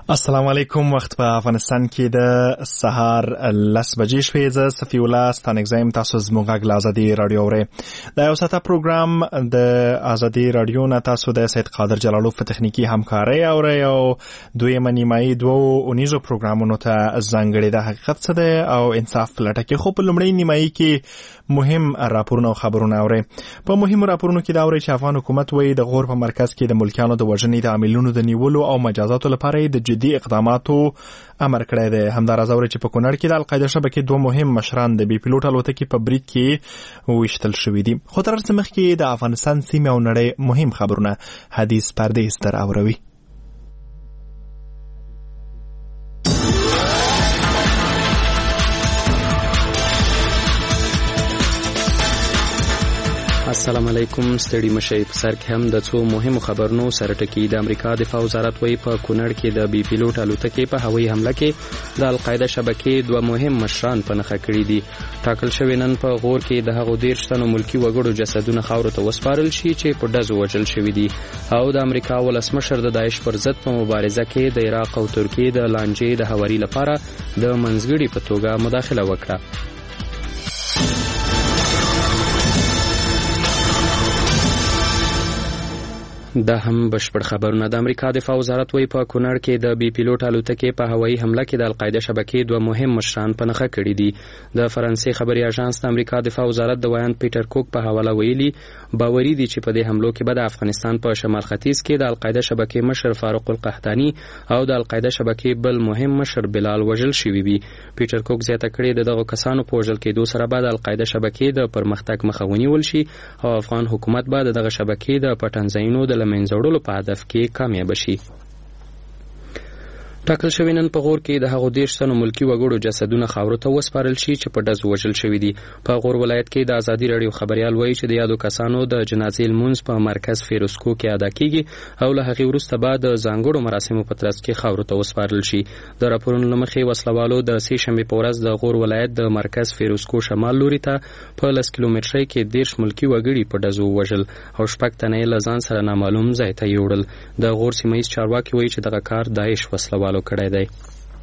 السلام علیکم. وخت په افغانستان کې د سهار 10 بجې شوې. زه صفی الله ستانګزم. تاسو زموږ غږ آزادي رادیو اورئ. دا یو ساته پروګرام د آزادي رادیو نه تاسو د سید قادر جلالو په تخنیکی همکاري اورئ او دویمه نیمایي دوه اونیزو پروګرامونو ته ځانګړي د حقیقت څه ده او انصاف لټه کې. خو په لومړی نیمایي کې مهم راپورونه او خبرونه اورئ. په مهمو راپورونو کې دا اورئ چې افغان حکومت وایي د غور په مرکز کې د ملکیانو د وژنې د عاملونو د نیولو او مجازاتو لپاره د جدي اقداماتو امر کړی دی. همداراز اوري چې په کونړ کې د القاعده شبکې دوه مهم مشران د بي پيلوټ الوتکې په بریک کې وشتل شوې دي. خو تر څه مخکې د افغانستان سیمه او نړۍ مهم خبرونه حدیث پردیس در اوروي. السلام علیکم. ستړي مشي. په سر کې هم د څو مهمو خبرونو سره ټکی. د امریکا دفاع وزارت وایي په کونړ کې د بي پيلوټ الوتکې په هوایي حمله کې د القاعده شبکې دوه مهم مشران په نښه کړي دي. ټاکل شوی نن په غور کې د هغو 13 تنو ملکی وګړو جسدونه خاورو ته وسپارل شي چې په ډزو وژل شوي دي. او د امریکا ولسمشر د داعش پر ضد په مبارزه کې د عراق او ترکیې د لانجې د هواري لپاره د منځګړي په توګه مداخله وکړه. دا هم بشپړ خبرونه. د امریکا دفاع وزارت وایي په کونړ کې د بي پيلوټ الوتکې په هوایي حمله کې د القاعده شبکې دوه مهم مشران په نښه کړي دي. د فرانسې خبري اژانس د امریکا دفاع وزارت د ویان پیټر کوک په حواله ویلي باوري دي چې په دې حملو کې به د افغانستان په شمال ختیځ کې د القاعده شبکې مشر فاروق القحطاني او د القاعده شبکې بل مهم مشر بلال وژل شوي وي. پیټر کوک زیاته کړې دغه کسانو په وژل کېدو سره به د القاعده شبکې د پرمختګ مخه ونیول شي او افغان حکومت به دغه شبکې د پټنځایونو د لمنځه وړلو په هدف کې کامیاب شي. ټاکل شوی نن په غور کې د هغو 13 تنو ملکی وګړو جسدونه خاورو ته وسپارل شي چې په ډز وژل شوي دي. په غور ولایت کې د آزادي رادیو خبريال وایي چې د یادو کسانو د جنازې لمونځ په مرکز فیروزکو کې ادا کیږي او له هغې وروسته به د ځانګړو مراسمو په ترڅ کې خاورو ته وسپارل شي. د راپورونو له مخې وسلوالو د سې شنبې په ورځ د غور ولایت د مرکز فیروزکو شمال لوري ته په 10 کیلومترۍ کې 13 ملکی وګړي په ډزو وژل او 6 تنه له ځان سره نامعلوم ځای ته یوړل. د غور سیمه ییز چارواکي وایي چې دغه کار داعش وسلوالو کړی دی.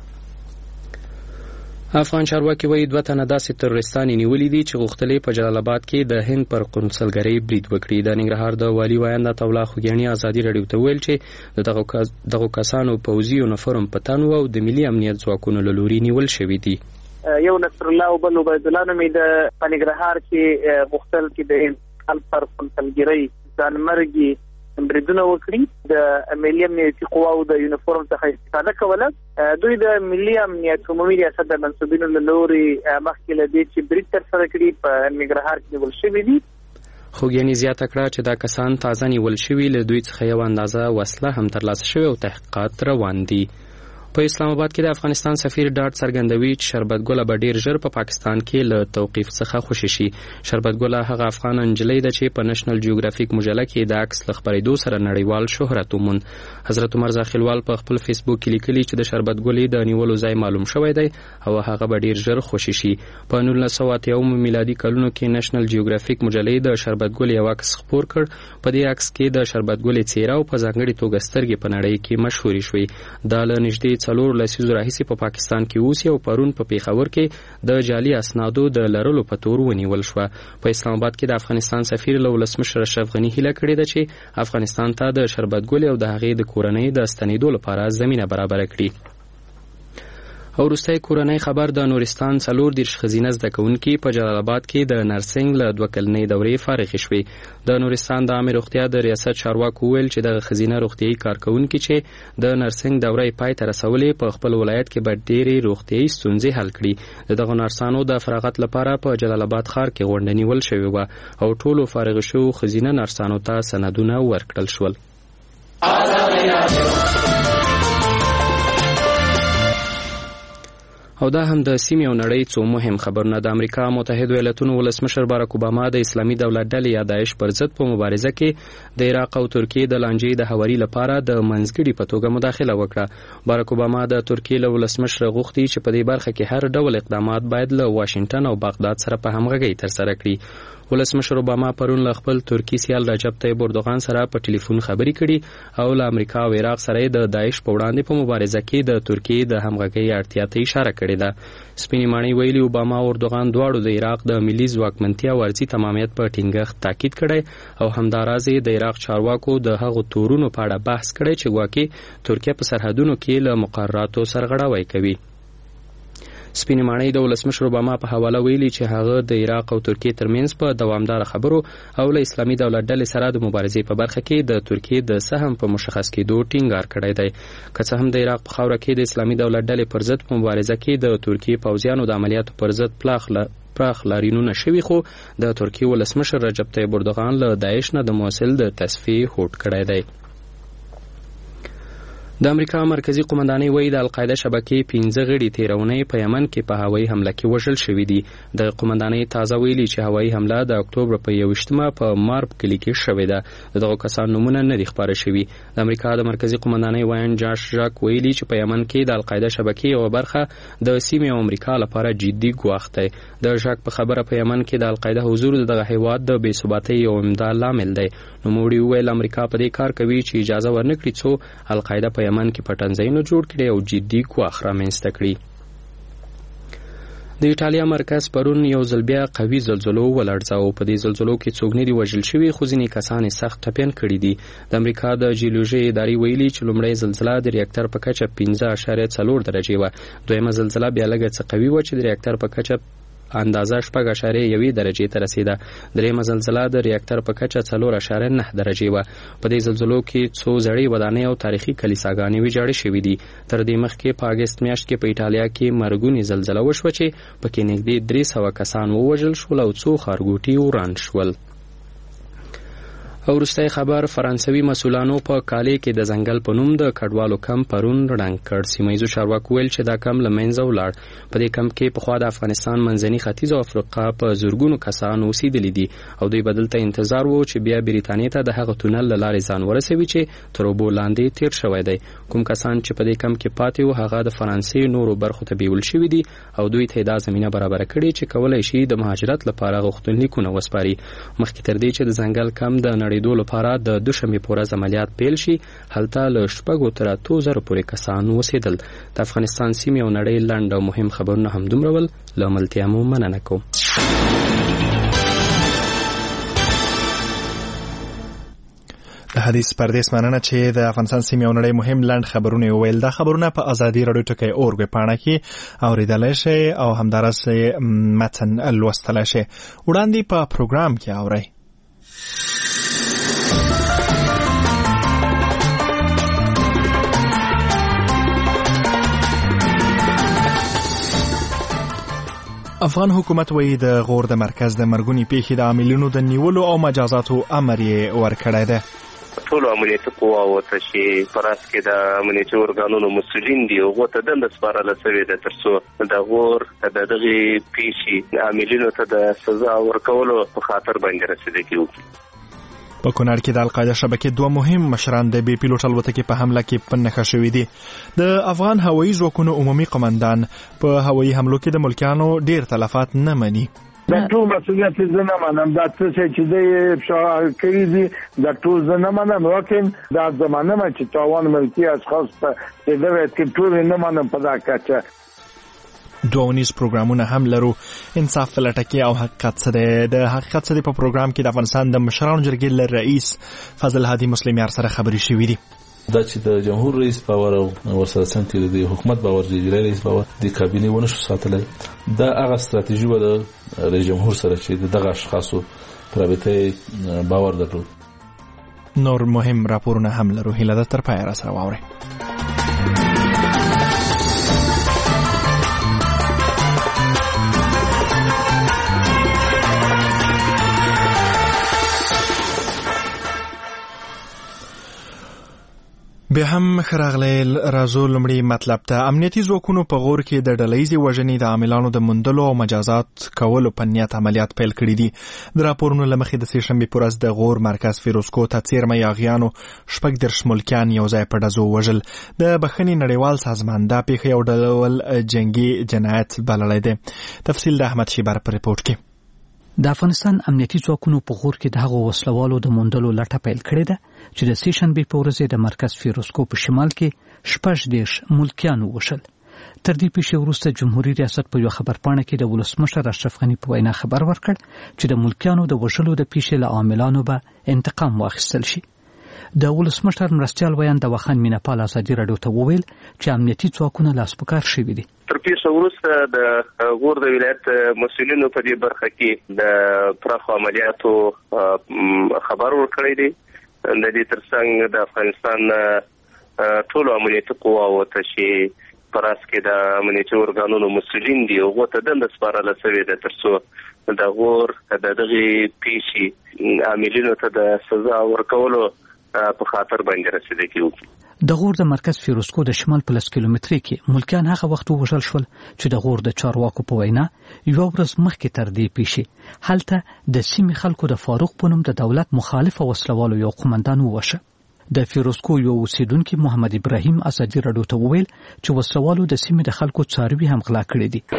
افغان چارواکي وایي 2 تنه داسې تروریستان نیولي دي چې غوښتلې په جلال آباد کې د هند پر قونسلګرۍ برید وکړي. د ننګرهار د والي ویاند عطا الله خوګیاڼي آزادي رادیو ته ویل چې دغه کسانو پوځي یونیفورم په تن او د ملي امنیت ځواکونو له لوري نیول شوي دي. یو نصر الله او بل عبید الله نومې د ننګرهار کې غوښتل چې د هند پر قونسلګرۍ ځانمرګي بریدونه وکړي. د ملي امنیتي قواو د یونیفورم څخه استفاده کوله. دوی د ملي امنیت عمومي ریاست د منصوبینو له لوري مخکې له دې چې برید ترسره کړي په ننګرهار کې نیول شوي دي. خوګیاڼي زیاته کړه چې دا کسان تازه نیول شوي، له دوی څخه یو اندازه وسله هم ترلاسه شوې او تحقیقات روان دي. په اسلام آباد کې د افغانستان سفیر ډاډ څرګندوي چې شربت ګل به ډیر ژر په پاکستان کې له توقیف څخه خوشی شي. شربت ګل هغه افغان انجلۍ ده چې په نېشنل جیوګرافیک مجله کې د عکس له خبرېدو سره نړیوال شهرت وموند. حضرت عمر زاخیلوال په خپل فیسبوک کې لیکلي چې د شربت ګلې د نیولو ځای معلوم شوی دی او هغه به ډیر ژر خوشی شي. په 1980 میلادي کلونو کې نېشنل جیوګرافیک مجلې د شربت ګل یو عکس خپور کړ. په دې عکس کې د شربت ګلې څیره او په ځانګړي توګه سترګې په نړۍ کې مشهوري شوې. دا له نږدې 4 لسیزو راهیسې په پاکستان کې اوسي او پرون په پیښور کې د جعلي اسنادو د لرلو په تور ونیول شو. په اسلام آباد کې د افغانستان سفیر له ولسمشر اشرف غني هیله کړې ده چې افغانستان ته د شربت ګل او د هغې د کورنۍ د ستنېدو لپاره زمینه برابر کړي. او وروستی کورنۍ خبر د نورستان 40 ښځینه زده کوونکي په جلال آباد کې د نرسنګ له 2 کلنۍ دورې فارغې شوې. د نورستان د عامې روغتیا د ریاست چارواکو وویل چې دغه ښځینه روغتیایي کارکوونکي چې د نرسنګ دوره یې پای ته رسولې په خپل ولایت کې به ډېرې روغتیایي ستونزې حل کړي. د دغو نرسانو د فراغت لپاره په جلال آباد ښار کې غونډه نیول شوې وه او ټولو فارغ شوو ښځینه نرسانو ته سندونه ورکړل شول. او دا هم د سیمې او نړۍ څو مهم خبرونه. د امریکا متحده ایالاتونو ولسمشر باراک اوباما د اسلامي دولت ډلې یا داعش پر ضد په مبارزه کې د عراق او ترکیې د لانجې د هواري لپاره د منځګړي په توګه مداخله وکړه. باراک اوباما د ترکیې له ولسمشر غوښتي چې په دې برخه کې هر ډول اقدامات باید له واشنگټن او بغداد سره په همغږۍ ترسره کړي. ولسمشر اوباما پرون له خپل ترکی سیال رجب طیب اردوغان سره په ټلیفون خبرې کړي او له امریکا او عراق سره د داعش په وړاندې په مبارزه کې د ترکیې د همغږۍ اړتیا ته اشاره کړې ده. سپینې ماڼۍ ویلي اوباما او اردوغان دواړو د عراق د ملي ځواکمنتیا او ارضي تمامیت په ټینګښت تاکید کړی او همداراز د عراق چارواکو د هغو تورونو په اړه بحث کړی چې ګواکې ترکیه په سرحدونو کې له مقرراتو سرغړاوی کوي. سپینې ماڼۍ د ولسمشر اوباما په حواله ویلي چې هغه د عراق او ترکیې ترمنځ په دوامدار خبرو او له اسلامي دولت ډلې سره د مبارزې په برخه کې د ترکیې د سهم په مشخص کېدو ټینګار کړی دی. که څه هم د عراق په خاوره کې د اسلامي دولت ډلې پر ضد په مبارزه کې د ترکیې پوځیانو د عملیاتو پر ضد پراخ لارینونه شوي، خو د ترکیې ولسمشر رجب طیب اردوغان له داعش نه د موصل د تصفیې هوډ کړی دی. د امریکا مرکزی قومندانۍ وایي د القاعده شبکې 15 غړي تیرونې په یمن کې په هوایي حمله کې وژل شوي دي. د قومندانۍ تازه ویلي چې هوایي حمله د اکتوبر په 21مه په مارب کلي کې شوې ده. دغه کسان نومونه نه دي خپاره شوي. د امریکا د مرکزی قومندانۍ وایان جاش ژاک ویلي چې په یمن کې د القاعده شبکې یوه برخه د سیمې او امریکا لپاره جدي ګواښ دی. د ژاک په خبره په یمن کې د القاعده حضور دغه هیواد د بې ثباتۍ یو عمده لامل دی. نوموړي وویل امریکا په دې کار کوي چې اجازه ورنکړي څو القاعده په یمن کې پټنځایونه جوړ کړي او جدي ګواښ رامنځته کړي. د ایټالیا مرکز پرون یو ځل بیا قوي زلزلو ولړزاوه. په دې زلزلو کې څوک نه دي وژل شوي، خو ځینې کسان سخت ټپیان کړي دي. د امریکا د جیولوژي ادارې ویلي چې لومړی زلزله د ریاکټر په کچه 5.4 درجې وه. دویمه زلزله بیا لږه څه قوي وه چې د ریاکټر په کچه اندازه 6.1 درجې ته رسیده. دریمه زلزله د ریاکټر په کچه 4.9 درجې وه. په دې زلزلو کې څو زړې ودانۍ او تاریخي کلیساګانې ویجاړې شوې دي. تر دې مخکې په اګست میاشت کې په ایټالیا کې مرګونې زلزله وشوه چې پکې نږدې 300 کسان ووژل شول او څو ښارګوټي وران شول. او وروستی خبر، فرانسوي مسؤلانو په کالي کې د ځنګل په نوم د کډوالو کمپ پرون ړنګ کړ. سیمه چارواکو ویل چې دا کمپ له منځه ولاړ. په دې کمپ کې پخوا د افغانستان منځني ختیځ او افریقا په زرګونو کسان اوسېدلي دي او دوی به دلته انتظار وو چې بیا بریتانیې ته د هغه تونل له لارې ځان ورسوي چې تر اوبو لاندې تیر شوی دی. کوم کسان چې په دې کمپ کې پاتې وو هغه د فرانسې نورو برخو ته بیول شوي دي او دوی ته دا زمینه برابره کړې چې کولی شي د مهاجرت لپاره غوښتنلیکونه وسپاري. مخکې تر دې چې د ځنګل کمپ د نړېدو لپاره د دوشنبې په ورځ عملیات پیل شي، هلته له 6 تر 8 زره پورې کسان اوسېدل. د افغانستان سیمې او نړۍ لنډ او مهم خبرونه همدومره ول. له ملتیا مو مننه کوم. د حدیث پردیس مننه چې د افغانستان سیمې او نړۍ مهم لنډ خبرونه ویل. دا خبرونه په ازادي رادیو ټکی اورګ پاڼه کې اوریدلای شئ او همدارسه متن لوستلای شئ. وړاندې په پروګرام کې اورئ. افغان حکومت وایي د غور د مرکز د مرګونی پیښې د عاملینو د نیولو او مجازاتو امر یې ورکړی دی. ټول امنیتي قواو ته چې پراس کې د امنیتي ارګانونو مسؤلین دي هغه ته دنده سپارل شوې ده ترڅو د غور د دغه پیښې عاملینو ته د سزا ورکولو په خاطر باندې رسیدګي وکړي. په کونړ کې د القاعده شبکې 2 مهم مشران د بي پیلوټ الوتکې په حمله کې په نښه شوي دي. د افغان هوایي ځواکونو عمومي قماندان په هوایي حملو کې د ملکیانو ډیر تلفات نه مني. د ټول مسؤلیت زه نه منم. دا څه چې د افشار کړي دي د ټول زه نه منم. واکن دا زمانه ما چې تاوان ملکی اشخاص په دې کې ټول نه منم په دا کچه. دوونیز پروګرامونه هم لرو. انصاف فلټکی او حقیقت څه دی. د حقیقت څه دی په پروګرام کې د افغانستان د مشرانو جرګې له رئیس فضل هادي مسلمیار سره خبرې شوې دي. دا چې د جمهور رئیس باور او ورسره څنګه د حکومت باور دی رئیس باور د کابینې ونه شو ساتلای. دا هغه ستراتیژي و د رئیس جمهور سره چې دغه اشخاصو پرابطه باور درلود. نور مهم راپورونه هم لرو. هیله ده تر پایه را سره واورئ. به هم خراغلی رازو لمړي مطلب ته امنیتي ځواکونو په غور کې د ډلهیزې وژنې د عاملانو د موندلو او مجازات کولو په نیت عملیات پیل کړي دي. د راپورونو له مخې د سهشنبې په ورځ د غور مرکز فیروزکو ته څیرمه یاغیانو 14 ملکیان یو ځای په ډزو وژل. د بخښنې نړیوال سازمان دا پیښه یو ډول جنگي جنایت بللی دی. تفصیل د احمد شیبر په ریپورت کې. د افغانستان امنیتي ځواکونو په غور کې د هغو وسلوالو د موندلو لټه پیل کړې ده چې د سهشنبې په ورځ د مرکز فیروزکو په شمال کې 14 ملکیان ووژل. تر دې پیښې وروسته جمهوریت ریاست په یو خبرپاڼه کې د ولسمشر اشرف غني په وینا خبر ورکړ چې د ملکیانو د وژلو د پیښې له عاملانو به انتقام واخیستل شي. د ولسمشر مرستیال ویان د وخان میناپال ازادي رادیو ته وویل چې امنیتي ځواکونه لاس په کار شوي دي. تر پیښې وروسته د غور د ولایت مسؤلینو په دې برخه کې د پراخو عملیاتو خبر ورکړی دی. د دې ترڅنګ د افغانستان ټولو امنیتي قواو ته چې پراس کې د امنیتي ارګانونو مسؤلین دي هغه ته دنده سپارل شوې ده ترڅو د غور د دغه پیښې عاملینو ته د سزا ورکولو په خاطر باندې رسیدګي وکړي. د غور د مرکز فیروزکو د شمال په 10 کیلومتري کې ملکیان هغه وخت وژل شول چې د غور د چارواکو په وینا یو ورځ مخکې تر دې پیښې هلته د سیمې خلکو د فاروق په نوم د دولت مخالف وسلوالو یو قومندان ووژه. د فیروزکو یو اوسیدونکو محمد ابراهیم ازادي رادیو ته وویل چې وسلوالو د سیمې د خلکو څاروي هم غلا کړي دي.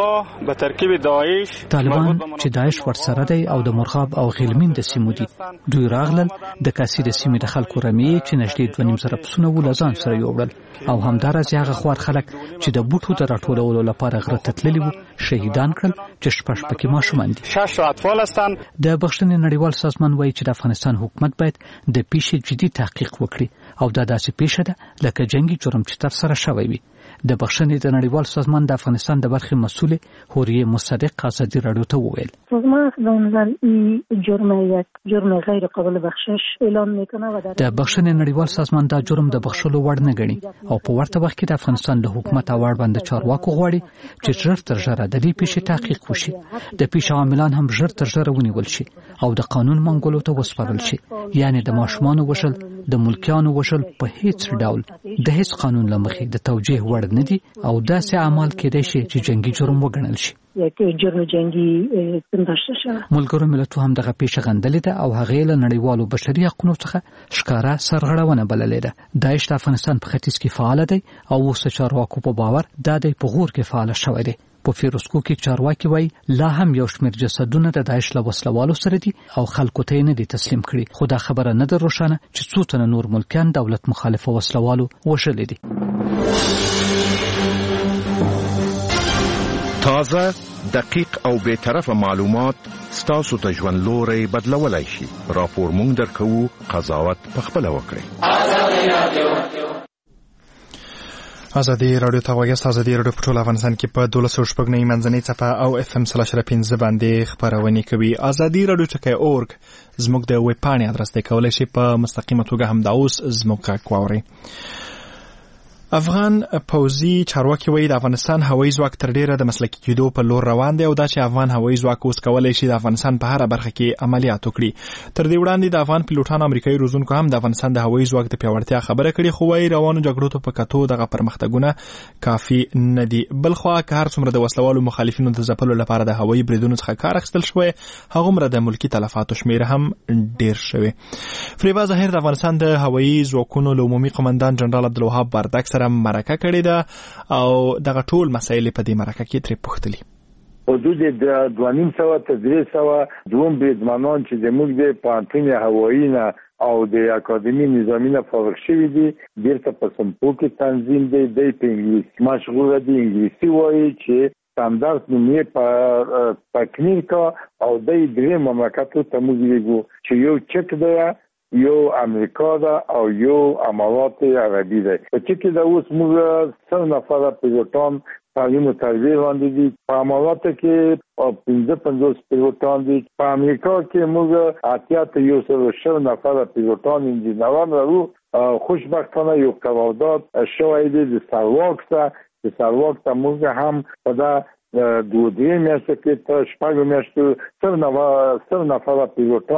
طالبان چې داعش ورسره دی او د مرغاب او غلمین د سیمو دي دوی راغلل د کاسي د سیمې د خلکو رمې چې نږدې 2.5 زره پسونه ولزان سره یوړل او همدارس هغه خوار خلک چې د بوټو د راټولولو لپاره غره ته تللي وو شهیدان کړل چې 6 پکې ماشومان دي. 6 اطفال هستند. د بخښنې نړیوال سازمان وایي چې د افغانستان حکومت باید د پیښې جدي تحقیق وکړي او دا داسې پیښه ده لکه جنگي جرم چې تر سره شوی وي. د بخښنې د نړیوال سازمان د افغانستان د برخې مسؤل هوریه مصدق ازادي رادیو ته وویل سازمان عنوان جرم غیر قابل بخشش اعلان میکنه و د بخښنې نړیوال سازمان دا جرم د بخښلو وړ نه ګڼي او په ورته وخت کې د افغانستان له حکومت اوړ باندې چارواکو غواړي چې ژر تر ژره د دې پیښې تحقیق وشي د پیښې عاملان هم ژر تر ژره ونیول شي او د قانون منګولو ته وسپارل شي. یعنی د ماشومان وژل د ملکیانو وژل په هیڅ ډول د هیڅ قانون لمخې د توجیه وړ نه دي او داسې اعمال کېدای شي چې جنگي جرم وګڼل شي. جرم جنگي پنداشته شوه. ملګرو ملتونو هم دغه پیښه غندلې ده او هغه له نړیوالو بشري حقوقو څخه ښکارا سرغړونه بللې ده. داعش د افغانستان په ختیځ کې فعال دی او اوس چارواکو په باور دا د په غور کې فعال شوی دی. په فیروزکو کې چارواکي وایي لا هم یو شمېر جسدونه د داعش له وسلوالو سره دي او خلکو ته نه دي تسلیم کړي. خو دا خبره نه ده روښانه چې څو تنه نور ملکیان دولت مخالف وسلوالو وژلي دي. تازه، دقیق او بے طرفه معلومات ستاسو ته ژوند لوري بدلولای شي. راپور مونږ درکو، قضاوت پخپل وکړئ. ازادي رادیو ته وایي ازادي رادیو په ټول افغانستان کې په 12.9 منځنۍ صفحه او FM 3.5 باندې خبرونه کوي. ازادي رادیو .org زموږ د ویب پاڼې ادرس دی، کولای شئ په مستقیمه توګه هم دا اوس زموږ کوي. افغان پوځي چارواکي وایي د افغانستان هوایي ځواک تر ډیره د مسلکي کېدو په لور روان دی او دا چې افغان هوایي ځواک اوس کولای شي د افغانستان په هر برخه کې عملیات وکړي. تر دې وړاندې د افغان پیلوټانو امریکایي روزونکو هم د افغانستان د هوایي ځواک د پیاوړتیا خبره کړې، خو وايي روانو جګړو ته په کتو دغه پرمختګونه کافي نه دي. بلخوا که هر څومره د وسلوالو مخالفینو د ځپلو لپاره د هوایي بریدونو څخه کار اخیستل شوی، هغومره د ملکی تلفاتو شمېر هم ډیر شوی. فریبا ظاهر د افغانستان د هوایي ځواکونو عمومي قومندان جنرال عبدالوهاب وردک سره مرکه کړې ده او دغه ټول مسایل په دې مرکه کې ترې پوښتلي. حدود 2.5 تر 300 دوم بریدمنان چې زموږ د پانتون هوایی نه او د اکادمی نظامی نه فارغ شوي دي بیرته په سمپو کې تنظیم دی په انګلیسي مشغوله دي. انګلیسي وایي چې ستاندرد نومې په تکنیک او د درې مملکتو ته موږ ویګو چې یو چک دی، یو امریکا ده او یو امارات عربي ده. په چې کې د اوس موږ 100 نفره پیلوټان تعلیم او تربیه باندې دي. په امارات کې 55 پیلوټان دي. په امریکا کې موږ 81 نفره پیلوټان انجینران لرو. خوشبختانه یو قرارداد شوی دی د سرواک ته موږ هم په دا 2 میاشتو کې تر 6 میاشتو 100 نفره پیلوټان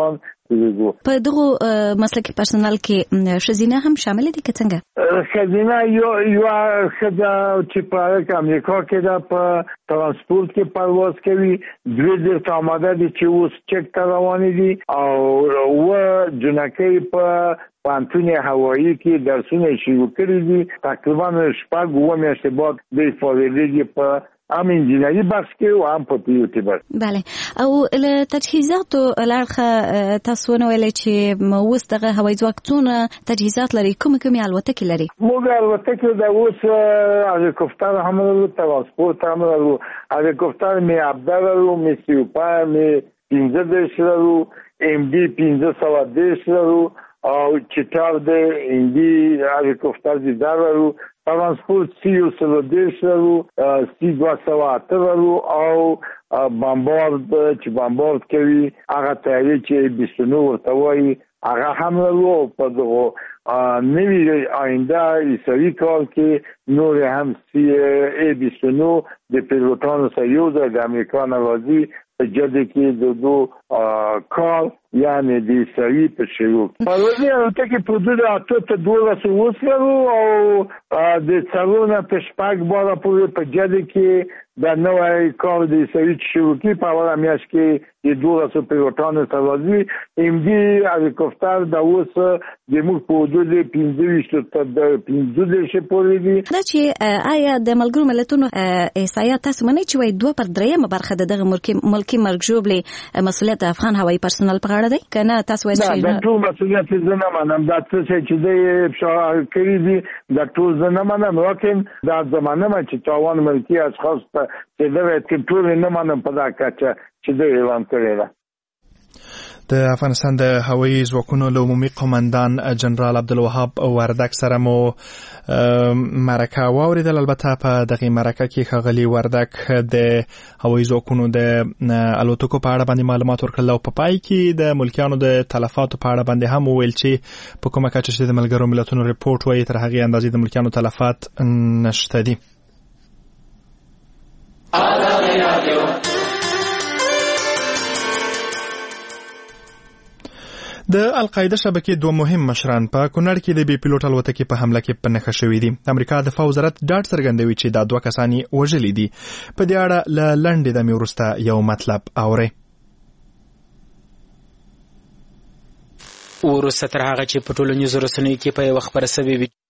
کړو. په دغه مسلکي پرسونل کې شزینه هم شامل دي که څنګه؟ شزینه یو خدا چې په امریکا کې دا په ترانسپورت کې پرواز کوي، دوی د آماده دي چې اوس چک ته روان دي او جنکې په پانتون هوایی کې درسونه شروع کړی دي. تقریبا شپږ میاشتې بعد د فارغیږي په هم انجینری بخش کې او هم په پیوټي بخش. بله. او له تجهیزاتو لارخه تاسو نو ویل چې اوس دغه هوایي ځواک څونه تجهیزات لري، کومې الوتکې لري؟ موږ الوتکې د اوس هلیکوپتر هم لرو، ترانسپورت هم لرو. هلیکوپتر می ابدار لرو، می سیوپا می 15 لرو، ام D 1510 لرو او چټار د ام D هلیکوپتر دي لرو. ترانسپورت C-130 لرو، C-208 لرو او بمبارد چې بمبارد کوي هغه تیاری چې 29 ورته وایي هغه هم لرو. په دغه نوی آینده ایسوي کال کې نور هم C-29 د پیلوټانو سره یو ځای د امریکا نه راځي په جده کې د دو کال یعنی د ایسوي په شروع. پروازي الوتکې په حدود 8 ته 12 لرو او د څلورونه په شپږ باره پورې په جده کې د نوی کال د ایسوي شروع کې په اوله میاشت کې د 12 پیلوټانو سره راځي. ام D هلیکوپتر د اوس د موږ په حدود 15 ته 15 پورې دي. دا چې آیا د ملګرو ملتونو احصایات تاسو منئ چې وایي 2/3 برخه دغه ملکي مرګ ژوبلې مسؤلیت افغان هوایي پرسونل په غاړه دی که نه؟ تاسو وایي چې دا ټول مسؤلیت زه نه منم. دا څه چې دی افشا کړی دي دا ټول زه نه منم، لیکن دا زمانه ما چې تاوان ملکي اشخاص ته چې دا کې ټول نه منم په دا کچه چې دی اعلان کړی دی. د افغانستان د هوایي ځواکونو له عمومي قومندان جنرال عبدالوهاب وردک سره مو مرکه واوریدل. البته په دغه مرکه کې ښاغلي وردک د هوایي ځواکونو د الوتکو په اړه باندې معلومات ورکړل او په پای کې د ملکیانو د تلفاتو په اړه باندې هم وویل چې په کومه کچه چې د ملګرو ملتونو ریپورت وایي تر هغې اندازې د ملکیانو تلفات نشته دي. د القاعده شبکې دوه مهم مشران په کونړ کې د بي پیلوټ الوتکې په حمله کې په نښه شوي دي. امریکا دفاع وزارت ډاډ څرګندوي چې دا دوه کسان وژلي دي. په دې اړه له لنډې دمې وروسته یو مطلب اورئ. وروسته تر هغه چې په ټولنیزو رسنیو کې په یوه خبره سوې وي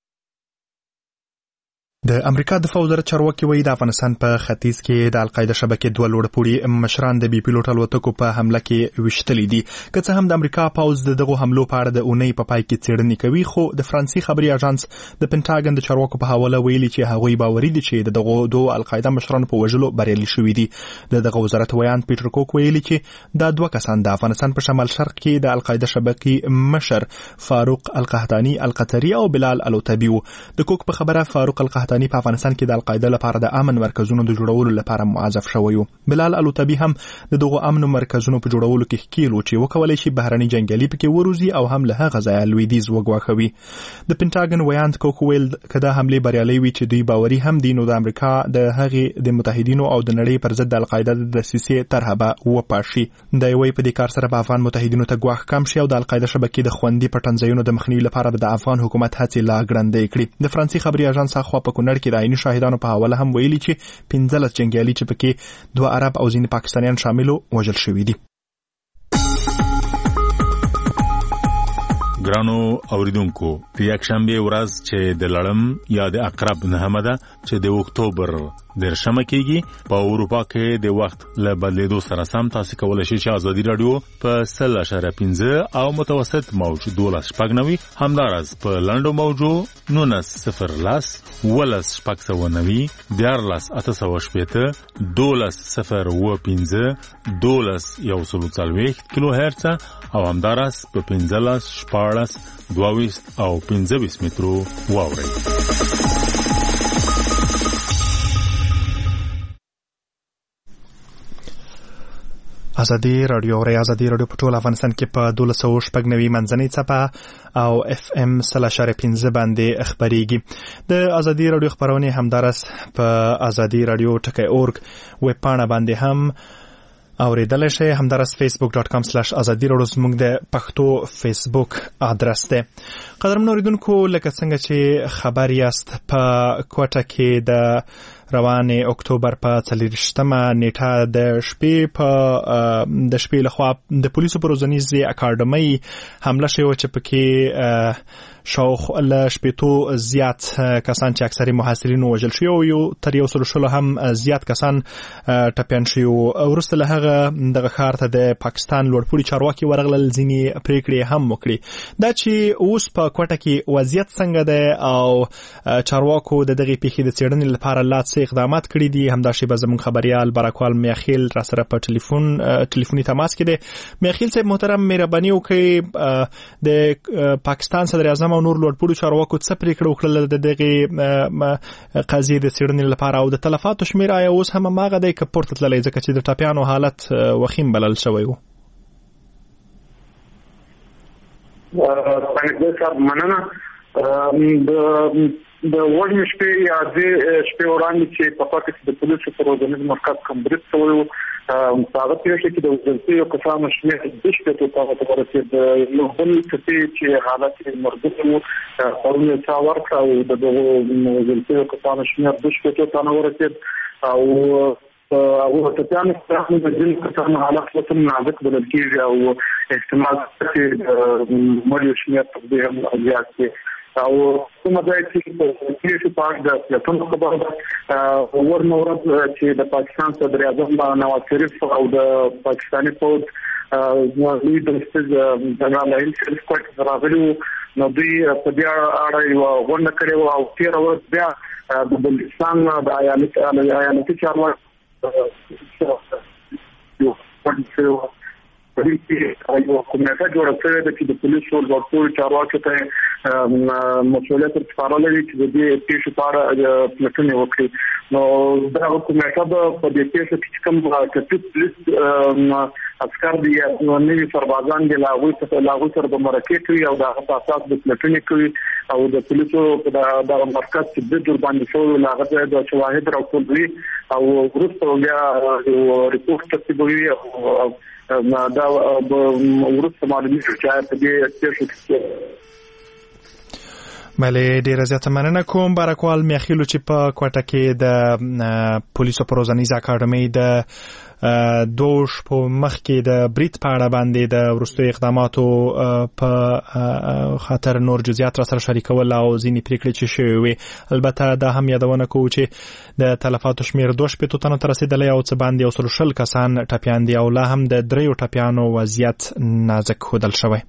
د امریکا دفاع وزارت چارواکي وایي د افغانستان په ختیځ کې د القاعده شبکې دوه لوړپوړي مشران د بي پیلوټ الوتکو په حمله کې وشتلي دي. که څه هم د امریکا پوځ دغه حملو په اړه د اونۍ په پای کې څېړنې کوي، خو د فرانسې خبري اژانس د پینټاګن د چارواکو په حواله ویلي چې هغوی باوري دي چې دغه دوه القاعده مشرانو په وژلو بریالي شوي دي. دغه وزارت ویان پیټر کوک ویلي چې دا دوه کسان د افغانستان په شمال شرق کې د القاعده شبکې مشر فاروق القحطاني القطري او بلال الوتبي وو. د کوک په خبره فاروق القحطاني په افغانستان کې د القاعده لپاره د امن مرکزونو د جوړولو لپاره معزف شوی و. بلال الوتبي هم د دغه امن مرکزونو په جوړولو کې ښکیل و چې وکولای شي بهرني جنگیالي پکې وروزي او هم له هغه ځایه لویدیځ وګواښوي. د پینټاګن ویان کوک ویل کدا حمله بریالي وي چې دوی باوري هم دي نو د امریکا د هغې د متحدینو او د نړۍ پر ضد د القاعده د دسیسې طرحه به وپاشي. د یوې په دې کار سره به افغان متحدینو ته ګواښ کم شي او د القاعده شبکې د خوندي پټنځایونو د مخنیوي لپاره به د افغان حکومت هڅې لا ګړندۍ کړي. د فرانسې خبري اژانس اخوا په کونړ کې د عیني شاهدانو په حواله هم ویلي چې 15 جنگیالي چې پکې 2 عرب او ځینې پاکستانیان شامل وژل شوي دي. ګرانو اوریدونکو، په یک شنبه ورځ چې د لړم یا د عقرب نهمه ده چې د اکتوبر 10 کېږي په اروپا کې د وخت له بدلیدو سره سم تاسو کولای شئ چې ازادي رادیو په 0.15 او متوسط موج 12.90 همدارس په لنډو موجو 19.0 ولس شپږ90 14.8 12.015 12.140 کیلو هرتز او همدارس په 15 22 او 15 مترو واوري. ازادي رادیو په ټول افغانستان کې په 1290 منځنۍ څپه او FM 0.5 باندې خبريږي. د ازادي رادیو خبرونه همدارس په ازادي رادیو .org ویب پاڼه باندې هم اوریدل شي. همدارس facebook.com/azadi radio زموږ د پښتو فیسبوک ادرس دی. قدرمن اوریدونکو لکه څنګه چې خبر یاست په کوټه کې د روان اکتوبر په 30مه نیټه د شپې لخوا د پولیسو پر روزنیزي اکاډمي حمله شوه چې پکې شاوخوا شپېتو زیات کسان چې اکثري محاصرین وژل شوي او یو تر 100 هم زیات کسان ټپیان شوي. وروسته له هغه دغه ښار ته د پاکستان لوړپوړي چارواکي ورغلل، ځینې پریکړې هم وکړي. دا چې اوس په کوټه کې وضعیت څنګه ده او چارواکو د دغه پیښې د څېړنې لپاره لا څه اقدامات کړي دي، همدا شی به زموږ خبريال برکوال میاخیل را سره په ټلیفوني تماس کې دی. میاخیل صاحب محترم، مهرباني وکړئ د پاکستان صدر اعظم او نور لوړپوړو چارواکو څه پریکړه وکړه د دغه قضیې د څېړنې لپاره او د تلفاتو شمیر آیا اوس هم هغه دی که پورته تللی، ځکه چې د ټپیانو حالت وخیم بلل شوی و؟ مننه. د وژنې شپې یا د شپې وړاندې چې په پاکستان کې د پولیسو پر روزنیز مرکز کمبرید شوی و، هغه پیښه کې د وزارتي کسانو شمېر د شپېتو ته ورسېد. یو بل څه چې حالت مربوط و پرونه چا ورکړه او د وزارتي کسانو شمېر د شپېتو ته ورسېد او هغه ټپیانو سره د ځینو کسانو حالت وسم نازک بلل کېږي او احتمال چې مړي شمېر په دې هم زیات شي. او کومه ځای چې په کلیشو پارک د پلاتون خبره ده ورنورد چې د پاکستان صدر اعظم نواز شریف او د پاکستاني فوج لوی درستګ جنرال ایل شریف کوټ راغلي نو دوی په دې اړه یو غونډه کړې او 13 ورځې بیا د بلوچستان د ایالتي چارواکو په دې کې یو کمیټه جوړه شوې ده چې د پولیسو لوړپوړو چارواکو ته مسؤلیت ورسپارل دي چې د دې پیښې په اړه پلټنه وکړي. نو دا کمیټه په دې پیښه کې کوم پولیس عسكر دي نو نوي سربازان دي لاغوي سره د مرکه کوي او د اساس د پلټنه کوي او د پولیسو د مرکز چې د جوړ باندې شو لاغه د شواهد راټولوي او ورسته بیا ریپورت ترتیبوي او دا ورسته معلومات چې په دې پیښه کې مله ډیره زیاته مننه کوم برکوال میاخیلو چې په کوټه کې د پولیسو پر روزنیز اکاډمي د دوش په مخ کې د بریټ پاړه باندې د ورستو اقداماتو په خاطر نور جزئیات را سره شریکول او ځینې پریکړې چې شوې وي. البته دا هم یادونه کوو چې د تلفاتو شمیر 2 تنو ته رسیدلی او څه باندې 100 کسان ټپیان دي او لا هم د 3 ټپیانو وضعیت نازک ښودل شوی.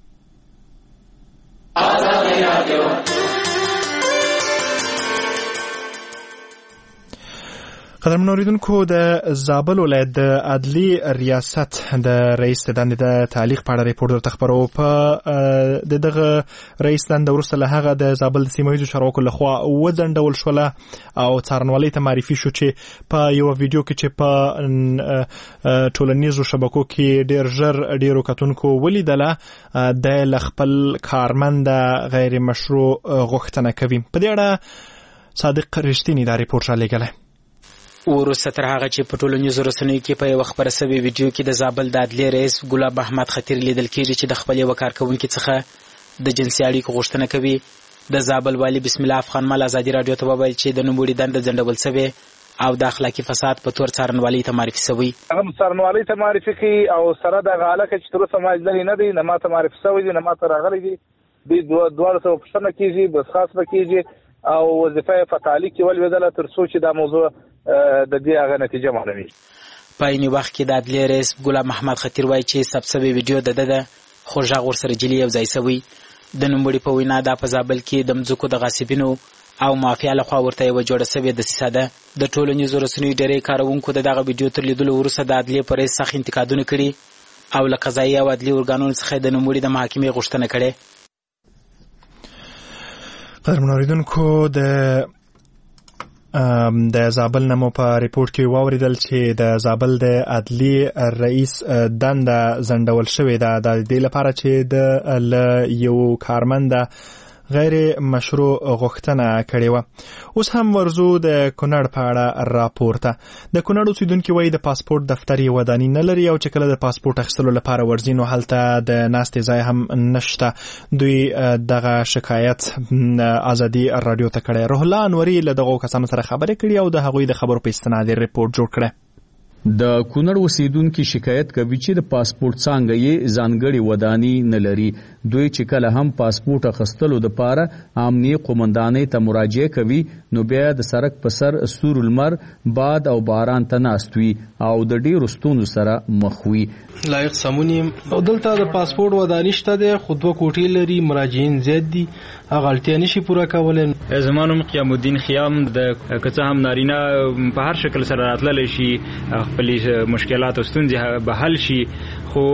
قدرمن اوریدونکو، د زابل ولایت د عدلي ریاست د رئیس دندې د تعلیق په اړه ریپورت درته خبرو. په دغه رئیس دنده وروسته له هغه د زابل د سیمه‌ییزو چارواکو لخوا وځنډول شوله او څارنوالۍ ته معرفي شو چې په یو ویډیو کې چې په ټولنیزو شبکو کې ډیر ژر ډیرو کتونکو ولیدله د خپل کارمند غیر مشروع غوښتنه کوي. په دې اړه صادق رښتینی دا ریپورت را لېږلی. وروسته تر هغه چې په ټولنیزو رسنیو کې په یو خبره سوي ویډیو کې د زابل د عدلي رئیس ګلاب احمد خطیر لیدل کېږي چې د خپل یو کارکونکو څخه د جنسي اړیکو غوښتنه کوي. د زابل والی بسم الله افغان مال ازادي رادیو ته وویل چې د نوموړي دنده ځنډول شوې او د اخلاقي فساد په تور څارنوالۍ ته معرفي شوی. هغه څارنوالۍ ته معرفي کی او سره د غاله کې چې تر اوسه ماجدل نه دی، نه ماته معرفي شوی دی، نه ماته راغلی دی. د دوه څه پښتنه کیږي بس خاص بکیږي او وظیفه فتالي کې ول ودله تر څو چې دا موضوع د دې هغه نتیجه معلومي. په این وخت کې د عدلي رئیس ګلاب محمد خطیر وایي چې سبسبي ویډیو د خو ژغ ورسره جلی یو ځای شوی. د نوموړي په وینا د په زابل کې د مځکو د غاصبینو او مافیا لخوا ورته یو جوړه شوې د ساده د ټولنیزو رسنیو ډېری کارونکو دغه ویډیو تر لیدلو وروسته د عدلي پر رئیس سخت انتقادونه کړي او له قضایي او عدلي ارګانونو څخه د نوموړي د محاکمې غوښتنه کړې. قدرمن اوریدونکو، د زابل نمو په ریپورت کې واوریدل چې د زابل د عدلي رئیس دنده ځنډول شوې ده د دې لپاره چې د یو کارمند غیر مشروع غوښتنه کړې و. اوس هم ورزو د کونړ په اړه راپور ته. د کونړ اوسیدونکي وایي د پاسپورت دفتر یې وداني نه لري او چې کله د پاسپورت اخیستلو لپاره ورځي نو هلته د ناستې ځای هم نشته. دوی دغه شکایت ازادي رادیو ته کړی. روح الله انوري له دغو کسانو سره خبرې کړي او د هغوی د خبرو په استناد ریپورت جوړ کړی. د کونړ اوسیدونکي شکایت کوي چې د پاسپورت څنګه یې ځانګړي وداني نه لري. دوی چې کله هم پاسپورت اخیستلو دپاره امنیه قومندانۍ ته مراجعه کوي نو بیا د سړک په سر سور المر باد او باران ته ناست وي او د ډېرو ستونزو سره مخ وي. لایق سمونی او دلته د پاسپورت وداني شته دی خو 2 کوټې لري. مراجعین زیات دي هغه اړتیا نشي پوره کولی. زما نوم قیام الدین خیام د که څه هم نارینه په هر شکل سره راتللی شي خپلې مشکلات او ستونزې به حل شي خو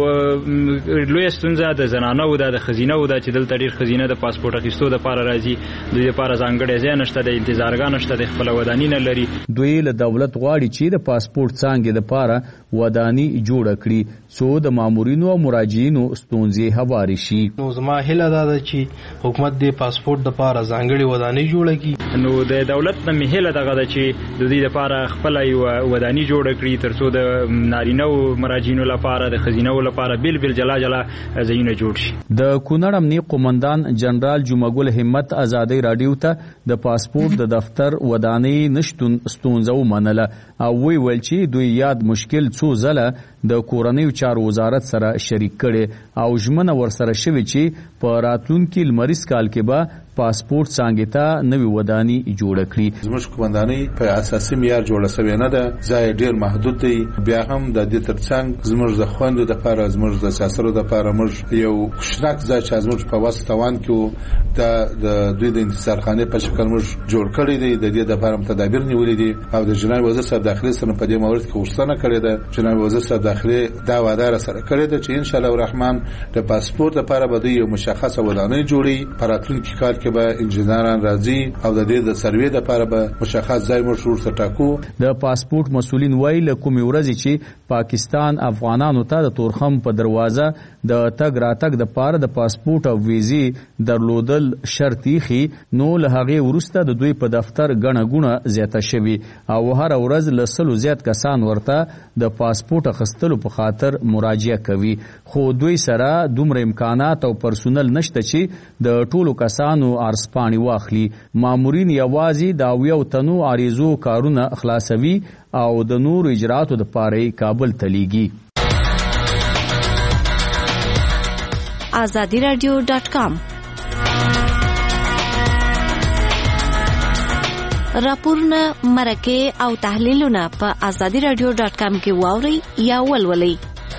لویه ستونزه د زنانو ده د خزینه ده چې دلته ډېر خزینه د پاسپورت اخیستو دپاره راځي. دوی دپاره ځانګړی ځای نشته د انتظارګاه نشته د خپله وداني نه لري. دوی له دولت غواړي چې د پاسپورت څانګې دپاره وداني جوړه کړي څو د مامورینو او مراجعینو ستونزې هوارې شي. نو زما هیله دا ده چې حکومت د پاسپورت دپاره ځانګړې وداني جوړه کړي. نو د دولت نه مې هیله دغه ده چې د دوی دپاره خپله یوه وداني جوړه کړي تر څو د نارینه او مراجعینو لپاره د ښځینه لپاره بیل جلا جلا ځایونه جوړ شي. د کونړ امنیه قومندان جنرال جمعګل همت ازادي رادیو ته د پاسپورت د دفتر ودانۍ نشتون ستونزه ومنله او ویل چې دوی یاد مشکل څو ځله د کورنیو چارو وزارت سره شریک کړي او ژمنه ورسره شوې چې په راتلونکي لمریز کال کې به پاسپورت څانګې ته نوې وداني جوړه کړي. زموږ قومندانۍ په اساسي معیار جوړه شوې نه ده. ځای ډېر محدود دی. بیا هم د دې ترڅنګ زموږ د خویندو دپاره زموږ د سیاسرو دپاره موږ یو کوچنک ځای چې زموږ په وس توان کې د دوی د انتظارخانې په شکل موږ جوړ کړی دی. د دې دپاره تدابیر نیولې دي او د جناب وزیر صاحب داخلي سره په دې مورد کې غوښتنه کړې ده. جناب وزیر صاحب داخلي دا وعده سره کړې ده چې ان شاء الله الرحمن د پاسپورت لپاره به یو مشخصه ودانۍ جوړي. په راتلونکي کال کې به انجنیران راځي او د دې د سروې لپاره به مشخص ځای موږ ورته ټاکو. د پاسپورت مسؤلین وایي له کومې ورځې چې پاکستان افغانانو ته د تورخم په دروازه د تګ راتګ د پاره د پاسپورت او ویزې درلودل شرط یې نو له هغې وروسته د دوی په دفتر ګڼه ګوڼه زیاته شوي او هر ورځ له 100 زیات کسان ورته د پاسپورت اخیستلو په خاطر مراجعه کوي خو دوی سره دومره امکانات او پرسونل نشته چې د ټولو کسانو عرضپاڼې واخلي. مامورین یوازې د 70 تنو عریضو کارونه خلاصوي او د نورو اجراتو دپاره کابل ته لیږي. azadiradio.com راپورونه مرکه او تحلیلونه په azadiradio.com کې واورئ یا ولولئ.